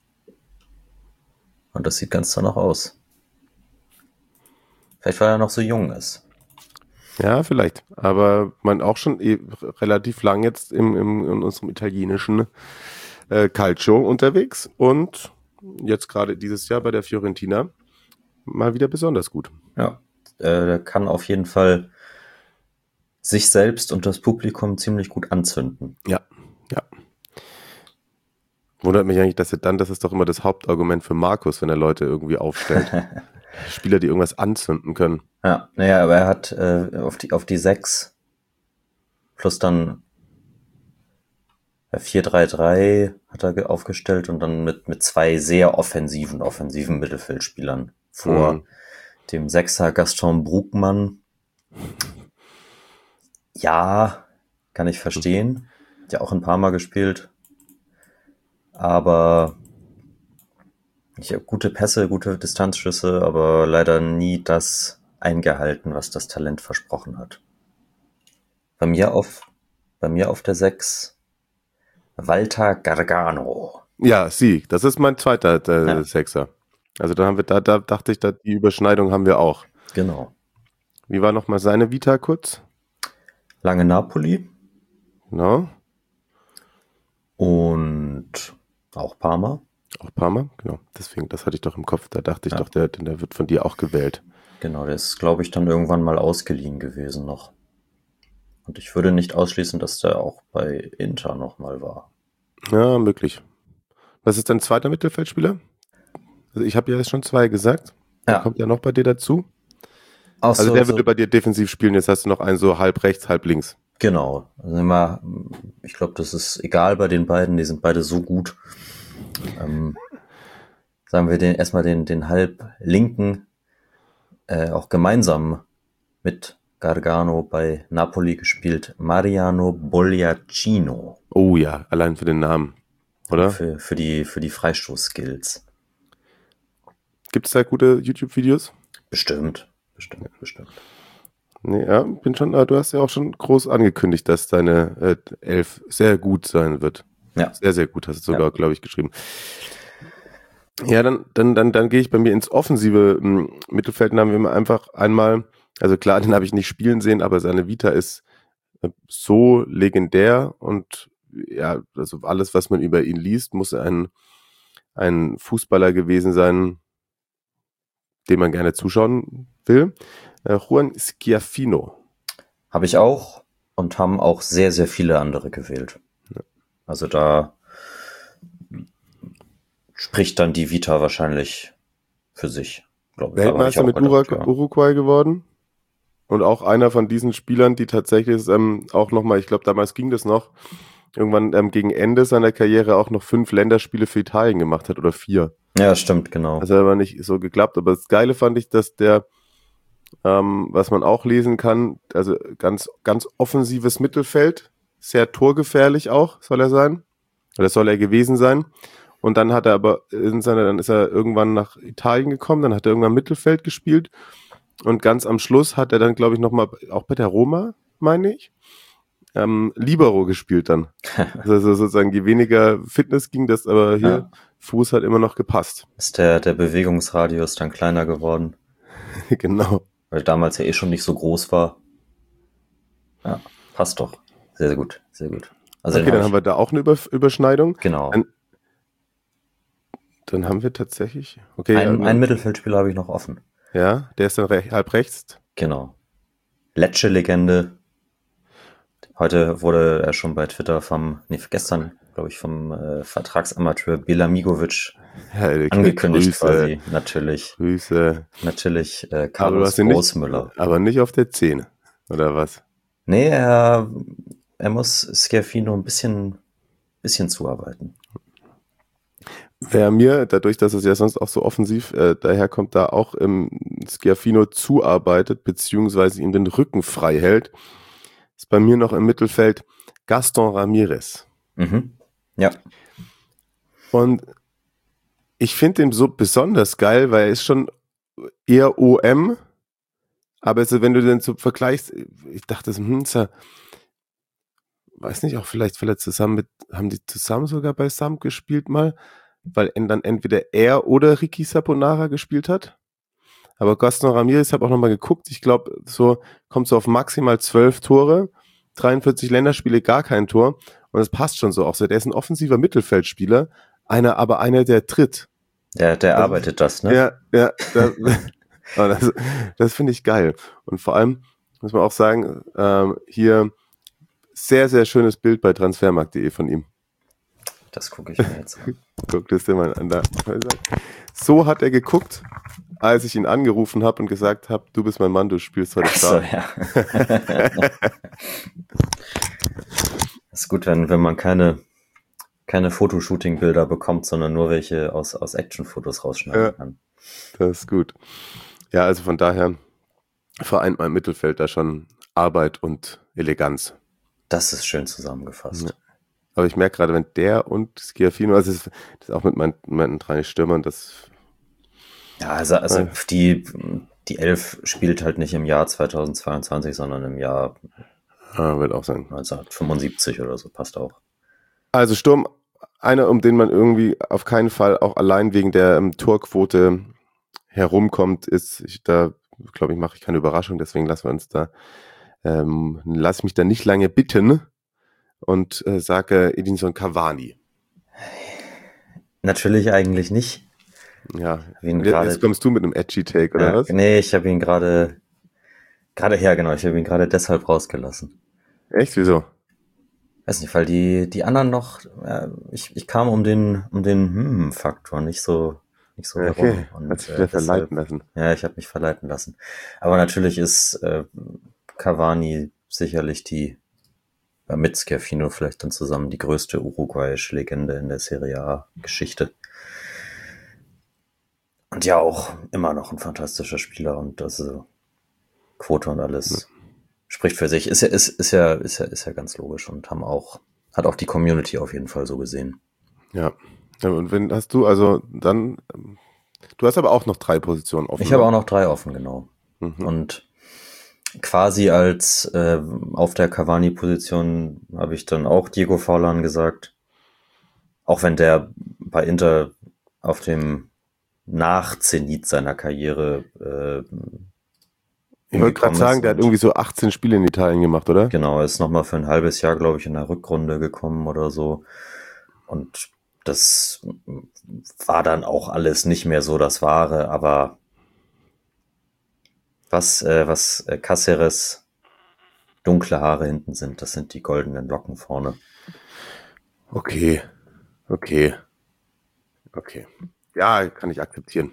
Und das sieht ganz danach aus. Vielleicht weil er noch so jung ist. Ja, vielleicht. Aber man auch schon eh relativ lang jetzt im, im, in unserem italienischen äh, Calcio unterwegs und jetzt gerade dieses Jahr bei der Fiorentina mal wieder besonders gut. Ja, äh, der kann auf jeden Fall sich selbst und das Publikum ziemlich gut anzünden. Ja, ja. Wundert mich eigentlich, dass er dann, das ist doch immer das Hauptargument für Markus, wenn er Leute irgendwie aufstellt. Spieler, die irgendwas anzünden können. Ja, naja, aber er hat äh, auf die auf die sechs plus dann vier drei drei hat er ge- aufgestellt und dann mit mit zwei sehr offensiven, offensiven Mittelfeldspielern vor Mhm. dem Sechser Gaston Brugmann. Ja, kann ich verstehen. Hat ja auch ein paar Mal gespielt. Aber ich habe gute Pässe, gute Distanzschüsse, aber leider nie das eingehalten, was das Talent versprochen hat. Bei mir auf, bei mir auf der sechs Walter Gargano. Ja, sie, das ist mein zweiter äh, Ja. Sechser. Also da haben wir, da, da dachte ich, da, die Überschneidung haben wir auch. Genau. Wie war nochmal seine Vita kurz? Lange Napoli Genau, und auch Parma. auch Parma, genau. Deswegen, das hatte ich doch im Kopf. Da dachte ich Ja. doch, der, der wird von dir auch gewählt. Genau, der ist, glaube ich, dann irgendwann mal ausgeliehen gewesen noch. Und ich würde nicht ausschließen, dass der auch bei Inter noch mal war. Ja, möglich. Was ist dein zweiter Mittelfeldspieler? Also ich habe ja jetzt schon zwei gesagt. Wer Ja. kommt ja noch bei dir dazu? Auch Also so, der so, würde bei dir defensiv spielen. Jetzt hast du noch einen so halb rechts, halb links. genau. Also immer, ich glaube, das ist egal bei den beiden. Die sind beide so gut. Ähm, sagen wir den erstmal den den halb linken äh, auch gemeinsam mit Gargano bei Napoli gespielt. Mariano Bogliacchino Oh ja, allein für den Namen, oder? für für die für die Freistoßskills. Gibt es da gute YouTube-Videos? Bestimmt, bestimmt, bestimmt. Nee, ja, bin schon, ah, du hast ja auch schon groß angekündigt, dass deine äh, Elf sehr gut sein wird. Ja. Sehr, sehr gut, hast du sogar, glaube ich, geschrieben. Ja, dann, dann, dann, dann gehe ich bei mir ins offensive m, Mittelfeld. Dann haben wir mal einfach einmal, also klar, den habe ich nicht spielen sehen, aber seine Vita ist äh, so legendär und ja, also alles, was man über ihn liest, muss ein, ein Fußballer gewesen sein, dem man gerne zuschauen will. Äh, Juan Schiaffino. Habe ich auch und haben auch sehr, sehr viele andere gewählt. Also da spricht dann die Vita wahrscheinlich für sich, glaube ich. Aber hab ich Weltmeister auch mit gedacht, Uruguay, ja. Uruguay geworden. Und auch einer von diesen Spielern, die tatsächlich ähm, auch nochmal, ich glaube, damals ging das noch, irgendwann ähm, gegen Ende seiner Karriere auch noch fünf Länderspiele für Italien gemacht hat oder vier. Ja, stimmt, genau. Das hat aber nicht so geklappt. Aber das Geile fand ich, dass der, ähm, was man auch lesen kann, also ganz, ganz offensives Mittelfeld, sehr torgefährlich auch, soll er sein. Oder soll er gewesen sein. Und dann hat er aber in seiner, dann ist er irgendwann nach Italien gekommen, dann hat er irgendwann Mittelfeld gespielt. Und ganz am Schluss hat er dann, glaube ich, nochmal, auch bei der Roma, meine ich, ähm, Libero gespielt dann. Also sozusagen, je weniger Fitness ging das, aber hier, Ja. Fuß hat immer noch gepasst. Ist der, der Bewegungsradius dann kleiner geworden, Genau. weil damals ja eh schon nicht so groß war. Ja, passt doch. Sehr, sehr gut, sehr gut. Also Okay, den dann hab haben wir da auch eine Über Überschneidung. ich, genau. Dann, dann haben wir tatsächlich, okay, Ein, ja, ein Mittelfeldspieler habe ich noch offen. ja, der ist dann re halb rechts. Genau. Lecce-Legende. Heute wurde er schon bei Twitter vom, nee, gestern, glaube ich, vom äh, Vertragsamateur Belamigovic Ja, angekündigt Grüße, quasi. Natürlich, Grüße. natürlich äh, Aber du Carlos hast ihn nicht, Großmüller. aber nicht auf der zehn, oder was? Nee, er, er muss Schiaffino ein bisschen, bisschen zuarbeiten. Wer mir, dadurch, dass es ja sonst auch so offensiv äh, daherkommt, da auch im Schiaffino zuarbeitet, beziehungsweise ihm den Rücken frei hält, ist bei mir noch im Mittelfeld Gaston Ramirez. Mhm. Ja. Und ich finde ihn so besonders geil, weil er ist schon eher O M, aber also wenn du den so vergleichst, ich dachte, hm, ist er, weiß nicht, auch vielleicht, weil er zusammen mit, haben die zusammen sogar bei Samt gespielt mal, weil dann entweder er oder Ricky Saponara gespielt hat. Aber Gaston Ramirez, habe auch nochmal geguckt, ich glaube, so kommt so auf maximal zwölf Tore, dreiundvierzig Länderspiele, gar kein Tor. Und das passt schon so auch so. Der ist ein offensiver Mittelfeldspieler, einer, aber einer, der tritt. Der, der Also, arbeitet das, ne? Ja, ja, das, das, das finde ich geil. Und vor allem muss man auch sagen, ähm, hier sehr, sehr schönes Bild bei transfermarkt punkt de von ihm. Das gucke ich mir jetzt an. Guck das dir mal an. Da. So hat er geguckt, als ich ihn angerufen habe und gesagt habe, du bist mein Mann, du spielst heute Ach so, Start. ja. Das ist gut, wenn, wenn man keine, keine Fotoshooting-Bilder bekommt, sondern nur welche aus, aus Action-Fotos rausschneiden Ja. kann. Das ist gut. Ja, also von daher vereint mein Mittelfeld da schon Arbeit und Eleganz. Das ist schön zusammengefasst. Ja. Aber ich merke gerade, wenn der und Schiaffino, also das ist auch mit meinen, meinen drei Stürmern, das Ja, also, also Ja. die, die Elf spielt halt nicht im Jahr zweitausendzweiundzwanzig, sondern im Jahr ah, wird auch sein. neunzehnhundertfünfundsiebzig oder so, passt auch. Also Sturm, einer, um den man irgendwie auf keinen Fall auch allein wegen der ähm, Torquote herumkommt, ist, ich, da glaube ich, mache ich keine Überraschung, deswegen lassen wir uns da, ähm, lass mich da nicht lange bitten und äh, sage Edinson Cavani. Natürlich eigentlich nicht. Ja, Hab ihn jetzt gerade- kommst du mit einem edgy Take, oder Ja, was? nee, ich habe ihn gerade, gerade her, genau, ich habe ihn gerade deshalb rausgelassen. Echt, wieso? Weiß nicht, weil die, die anderen noch, ja, ich, ich kam um den, um den Hm-Faktor nicht so, nicht so Okay, herum. Und, hat sich äh, wieder deshalb- verleiten lassen. Ja, ich habe mich verleiten lassen. Aber natürlich ist äh, Cavani sicherlich die, ja, mit Schiaffino vielleicht dann zusammen die größte uruguayische Legende in der Serie A-Geschichte. Und ja, auch immer noch ein fantastischer Spieler und das ist Quote und alles spricht für sich. Ist ja, ist, ist ja, ist ja, ist ja ganz logisch und haben auch, hat auch die Community auf jeden Fall so gesehen. Ja. Ja, und wenn hast du, also dann, ähm, du hast aber auch noch drei Positionen offen. Ich habe auch noch drei offen, genau. Mhm. Und quasi als äh, auf der Cavani-Position habe ich dann auch Diego Forlan gesagt. Auch wenn der bei Inter auf dem Nach-Zenit seiner Karriere äh, Ich wollte gerade hingekommen sagen, ist der hat und- irgendwie so achtzehn Spiele in Italien gemacht, oder? Genau, er ist nochmal für ein halbes Jahr, glaube ich, in der Rückrunde gekommen oder so. Und das war dann auch alles nicht mehr so das Wahre, aber was, äh, was äh, Cáceres dunkle Haare hinten sind, das sind die goldenen Locken vorne. Okay. Okay. Okay. Ja, kann ich akzeptieren.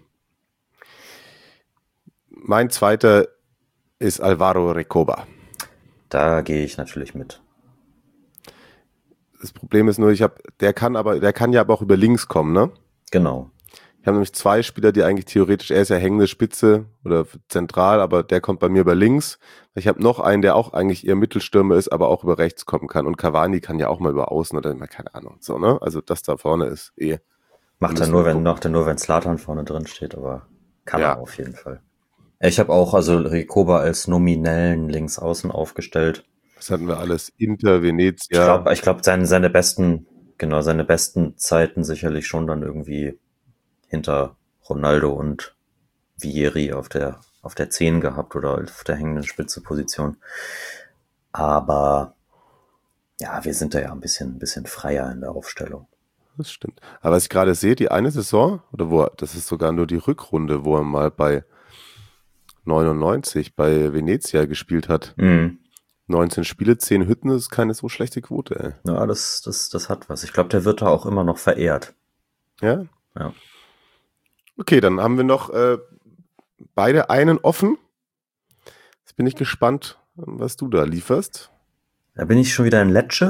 Mein zweiter ist Alvaro Recoba. Da gehe ich natürlich mit. Das Problem ist nur, ich habe, der kann aber, der kann ja aber auch über links kommen, ne? Genau. Ich habe nämlich zwei Spieler, die eigentlich theoretisch, er ist ja hängende Spitze oder zentral, aber der kommt bei mir über links. Ich habe noch einen, der auch eigentlich eher Mittelstürmer ist, aber auch über rechts kommen kann. Und Cavani kann ja auch mal über außen oder mal, keine Ahnung. So, ne? Also das da vorne ist eh. Macht er Müssen nur, wir wenn, gucken. macht er nur, wenn Zlatan vorne drin steht, aber kann Ja. er auf jeden Fall. Ich habe auch also Recoba als nominellen Linksaußen aufgestellt. Das hatten wir alles. Inter, Ich Venezia. glaube, ich glaube, seine, seine besten, genau, seine besten Zeiten sicherlich schon dann irgendwie hinter Ronaldo und Vieri auf der, auf der zehn gehabt oder auf der hängenden Spitze-Position. Aber ja, wir sind da ja ein bisschen, ein bisschen freier in der Aufstellung. Das stimmt. Aber was ich gerade sehe, die eine Saison, oder wo er, das ist sogar nur die Rückrunde, wo er mal bei neunundneunzig bei Venezia gespielt hat. Mhm. neunzehn Spiele, zehn Hütten, das ist keine so schlechte Quote, ey. Ja, das, das, das hat was. Ich glaube, der wird da auch immer noch verehrt. Ja? Ja. Okay, dann haben wir noch äh, beide einen offen. Jetzt bin ich gespannt, was du da lieferst. Da bin ich schon wieder in Lecce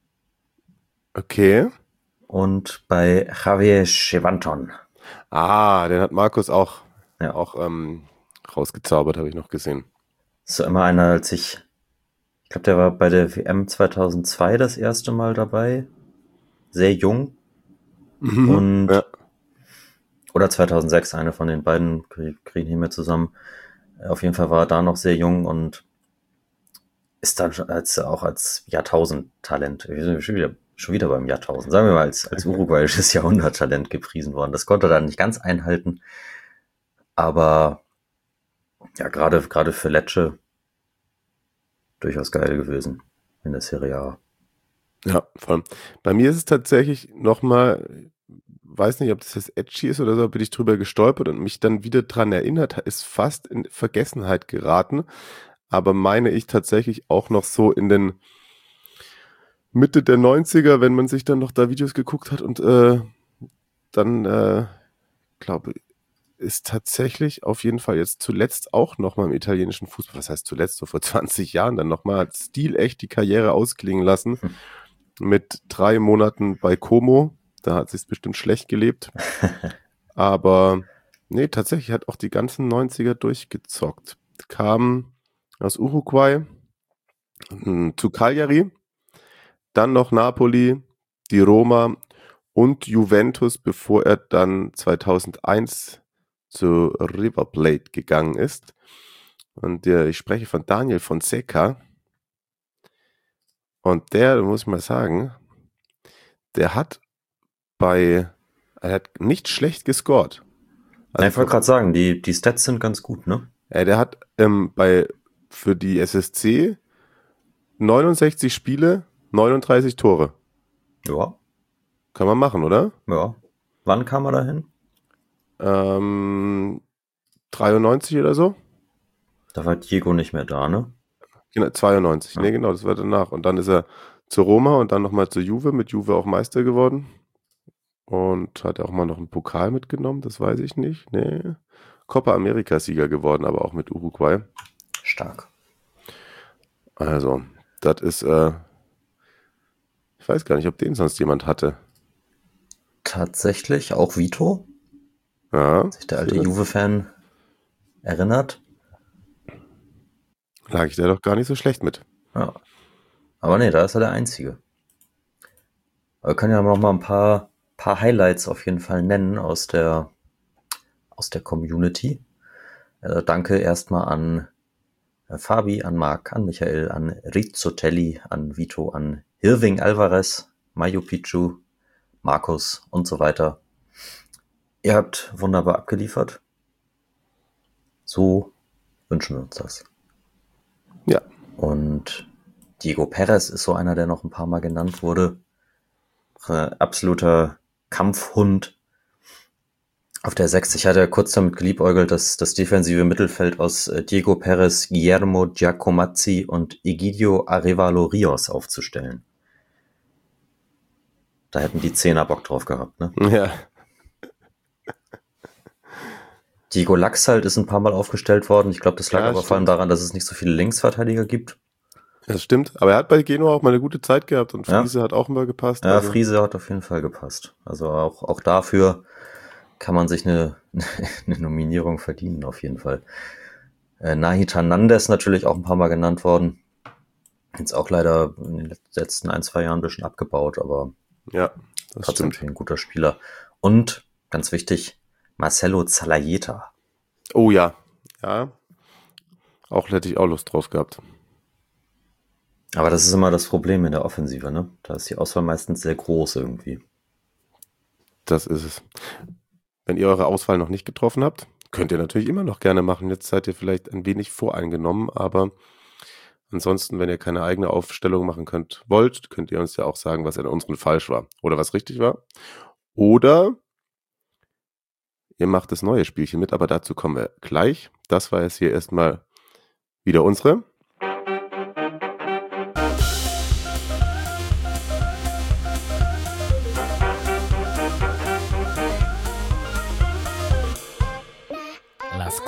Okay. und bei Javier Chevanton. Ah, den hat Markus auch, Ja. auch ähm, rausgezaubert, habe ich noch gesehen. So immer einer, als ich, ich glaube, der war bei der W M zweitausendzwei das erste Mal dabei. Sehr jung. Und Ja. oder zweitausendsechs, eine von den beiden, kriegen kriegen hier mehr zusammen. Auf jeden Fall war er da noch sehr jung und ist dann schon als, auch als Jahrtausend-Talent, wir sind schon wieder, schon wieder beim Jahrtausend, sagen wir mal, als, als uruguayisches Jahrhundert-Talent gepriesen worden. Das konnte er dann nicht ganz einhalten, aber ja, gerade gerade für Lecce durchaus geil gewesen in der Serie A. Ja, vor allem. Bei mir ist es tatsächlich nochmal, weiß nicht, ob das jetzt edgy ist oder so, bin ich drüber gestolpert und mich dann wieder dran erinnert, ist fast in Vergessenheit geraten, aber meine ich tatsächlich auch noch so in den Mitte der neunziger, wenn man sich dann noch da Videos geguckt hat und äh, dann, äh, glaube ist tatsächlich auf jeden Fall jetzt zuletzt auch nochmal im italienischen Fußball, was heißt zuletzt, so vor zwanzig Jahren dann nochmal, hat stilecht die Karriere ausklingen lassen, hm. mit drei Monaten bei Como, da hat sich's bestimmt schlecht gelebt, aber nee, tatsächlich hat auch die ganzen neunziger durchgezockt, kam aus Uruguay mh, zu Cagliari, dann noch Napoli, die Roma und Juventus, bevor er dann zweitausendeins zu River Plate gegangen ist. Und äh, ich spreche von Daniel Fonseca. Und der, muss ich mal sagen, der hat bei, er hat nicht schlecht gescored. Also ich wollte gerade sagen, die, die Stats sind ganz gut, ne? Ja, der hat ähm, bei, für die S S C neunundsechzig Spiele, neununddreißig Tore. Ja. Kann man machen, oder? Ja. Wann kam er dahin? Ähm, dreiundneunzig oder so. Da war Diego nicht mehr da, ne? Genau, zweiundneunzig. Ja. Nee, genau, das war danach. Und dann ist er zu Roma und dann nochmal zu Juve, mit Juve auch Meister geworden. Und hat auch mal noch einen Pokal mitgenommen, das weiß ich nicht. Nee. Copa America Sieger geworden, aber auch mit Uruguay. Stark. Also, das ist, äh, ich weiß gar nicht, ob den sonst jemand hatte. Tatsächlich, auch Vito? Ja. Sich der alte Juve-Fan erinnert. Lag ich da doch gar nicht so schlecht mit. Ja. Aber nee, da ist er der Einzige. Aber wir können ja noch mal ein paar, paar Highlights auf jeden Fall nennen aus der, aus der Community. Äh, danke erstmal an äh, Fabi, an Marc, an Michael, an Rizzotelli, an Vito, an Hirving Alvarez, Mayu Picchu, Markus und so weiter. Ihr habt wunderbar abgeliefert. So wünschen wir uns das. Ja. Und Diego Perez ist so einer, der noch ein paar Mal genannt wurde. Äh, absoluter Kampfhund. Auf der sechs, ich hatte kurz damit geliebäugelt, dass das defensive Mittelfeld aus äh, Diego Perez, Guillermo Giacomazzi und Egidio Arevalo Rios aufzustellen. Da hätten die Zehner Bock drauf gehabt, ne? Ja. Diego Laxalt ist ein paar Mal aufgestellt worden. Ich glaube, das lag Ja, aber stimmt. vor allem daran, dass es nicht so viele Linksverteidiger gibt. Das stimmt. Aber er hat bei Genua auch mal eine gute Zeit gehabt und Ja. Friese hat auch immer gepasst. Ja, also. Friese hat auf jeden Fall gepasst. Also auch, auch dafür kann man sich eine, eine Nominierung verdienen, auf jeden Fall. Äh, Nahid Hernandez natürlich auch ein paar Mal genannt worden. Jetzt auch leider in den letzten ein, zwei Jahren ein bisschen abgebaut, aber Ja, das trotzdem stimmt. ein guter Spieler. Und, ganz wichtig, Marcelo Zalayeta. Oh ja. Ja. Auch hätte ich auch Lust drauf gehabt. Aber das ist immer das Problem in der Offensive, ne? Da ist die Auswahl meistens sehr groß irgendwie. Das ist es. Wenn ihr eure Auswahl noch nicht getroffen habt, könnt ihr natürlich immer noch gerne machen. Jetzt seid ihr vielleicht ein wenig voreingenommen, aber ansonsten, wenn ihr keine eigene Aufstellung machen könnt, wollt, könnt ihr uns ja auch sagen, was an unseren falsch war oder was richtig war. Oder ihr macht das neue Spielchen mit, aber dazu kommen wir gleich. Das war jetzt hier erstmal wieder unsere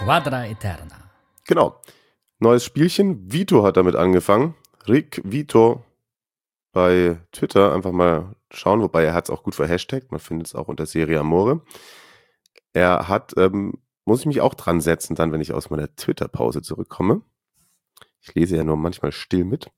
Squadra Eterna. Genau. Neues Spielchen. Vito hat damit angefangen. Rick Vito bei Twitter. Einfach mal schauen, wobei er hat es auch gut verhashtagt. Man findet es auch unter Serie Amore. Er hat, ähm, muss ich mich auch dran setzen, dann, wenn ich aus meiner Twitter-Pause zurückkomme. Ich lese ja nur manchmal still mit.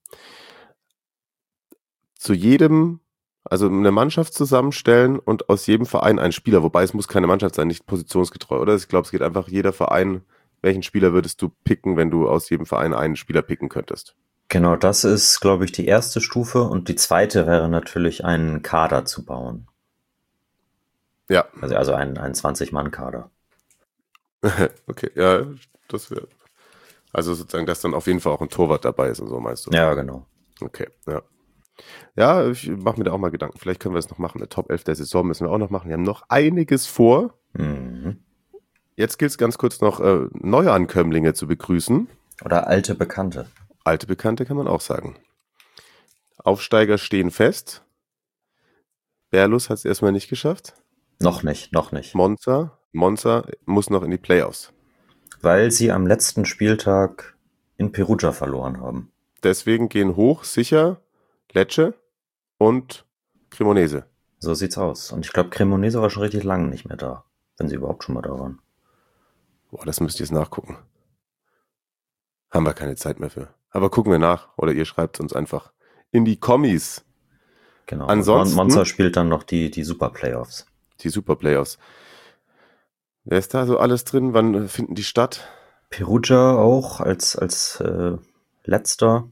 Zu jedem, also eine Mannschaft zusammenstellen und aus jedem Verein einen Spieler, wobei es muss keine Mannschaft sein, nicht positionsgetreu, oder? Ich glaube, es geht einfach jeder Verein, welchen Spieler würdest du picken, wenn du aus jedem Verein einen Spieler picken könntest? Genau, das ist, glaube ich, die erste Stufe und die zweite wäre natürlich, einen Kader zu bauen. Ja. Also, also ein, ein zwanzig-Mann-Kader. Okay, ja, das wäre, also sozusagen, dass dann auf jeden Fall auch ein Torwart dabei ist und so, meinst du? Ja, genau. Okay, ja. Ja, ich mache mir da auch mal Gedanken. Vielleicht können wir es noch machen. Eine Top elf der Saison müssen wir auch noch machen. Wir haben noch einiges vor. Mhm. Jetzt gilt es ganz kurz noch, äh, Neuankömmlinge zu begrüßen. Oder alte Bekannte. Alte Bekannte kann man auch sagen. Aufsteiger stehen fest. Berlus hat es erstmal nicht geschafft. Noch nicht, noch nicht. Monza, Monza muss noch in die Playoffs. Weil sie am letzten Spieltag in Perugia verloren haben. Deswegen gehen hoch sicher Lecce und Cremonese. So sieht's aus. Und ich glaube, Cremonese war schon richtig lange nicht mehr da. Wenn sie überhaupt schon mal da waren. Boah, das müsst ihr jetzt nachgucken. Haben wir keine Zeit mehr für. Aber gucken wir nach. Oder ihr schreibt es uns einfach in die Kommis. Genau. Ansonsten, Mon- Monza spielt dann noch die, die Super Playoffs. Die Super Playoffs. Wer ist da so alles drin? Wann finden die statt? Perugia auch als, als äh, letzter.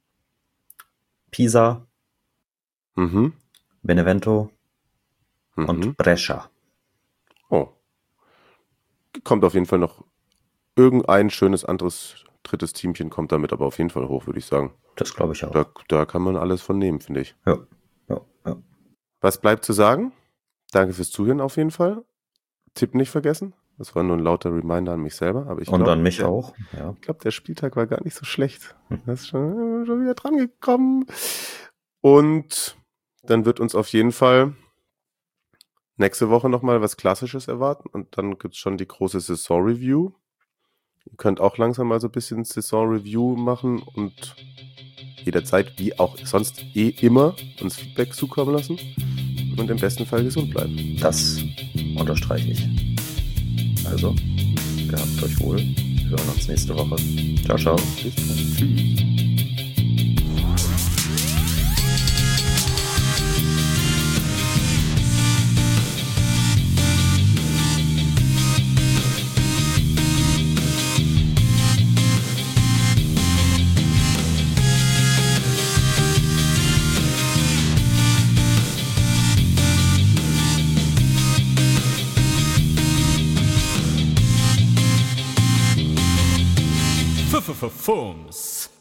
Pisa, Mhm. Benevento Mhm. und Brescia. Oh. Kommt auf jeden Fall noch irgendein schönes anderes drittes Teamchen kommt damit aber auf jeden Fall hoch, würde ich sagen. Das glaube ich auch. Da, da kann man alles von nehmen, finde ich. Ja, ja, ja. Was bleibt zu sagen? Danke fürs Zuhören auf jeden Fall. Tipp nicht vergessen. Das war nur ein lauter Reminder an mich selber. Aber ich Und glaub, an mich der, auch. Ja. Ich glaube, der Spieltag war gar nicht so schlecht. Hm. Das ist schon, schon wieder dran gekommen. Und dann wird uns auf jeden Fall nächste Woche nochmal was Klassisches erwarten. Und dann gibt es schon die große Saison-Review. Ihr könnt auch langsam mal so ein bisschen Saison-Review machen und jederzeit, wie auch sonst eh immer, uns Feedback zukommen lassen und im besten Fall gesund bleiben. Das unterstreiche ich. Also, gehabt euch wohl. Wir hören uns nächste Woche. Ciao, ciao. Bis dann. Tschüss. Fums.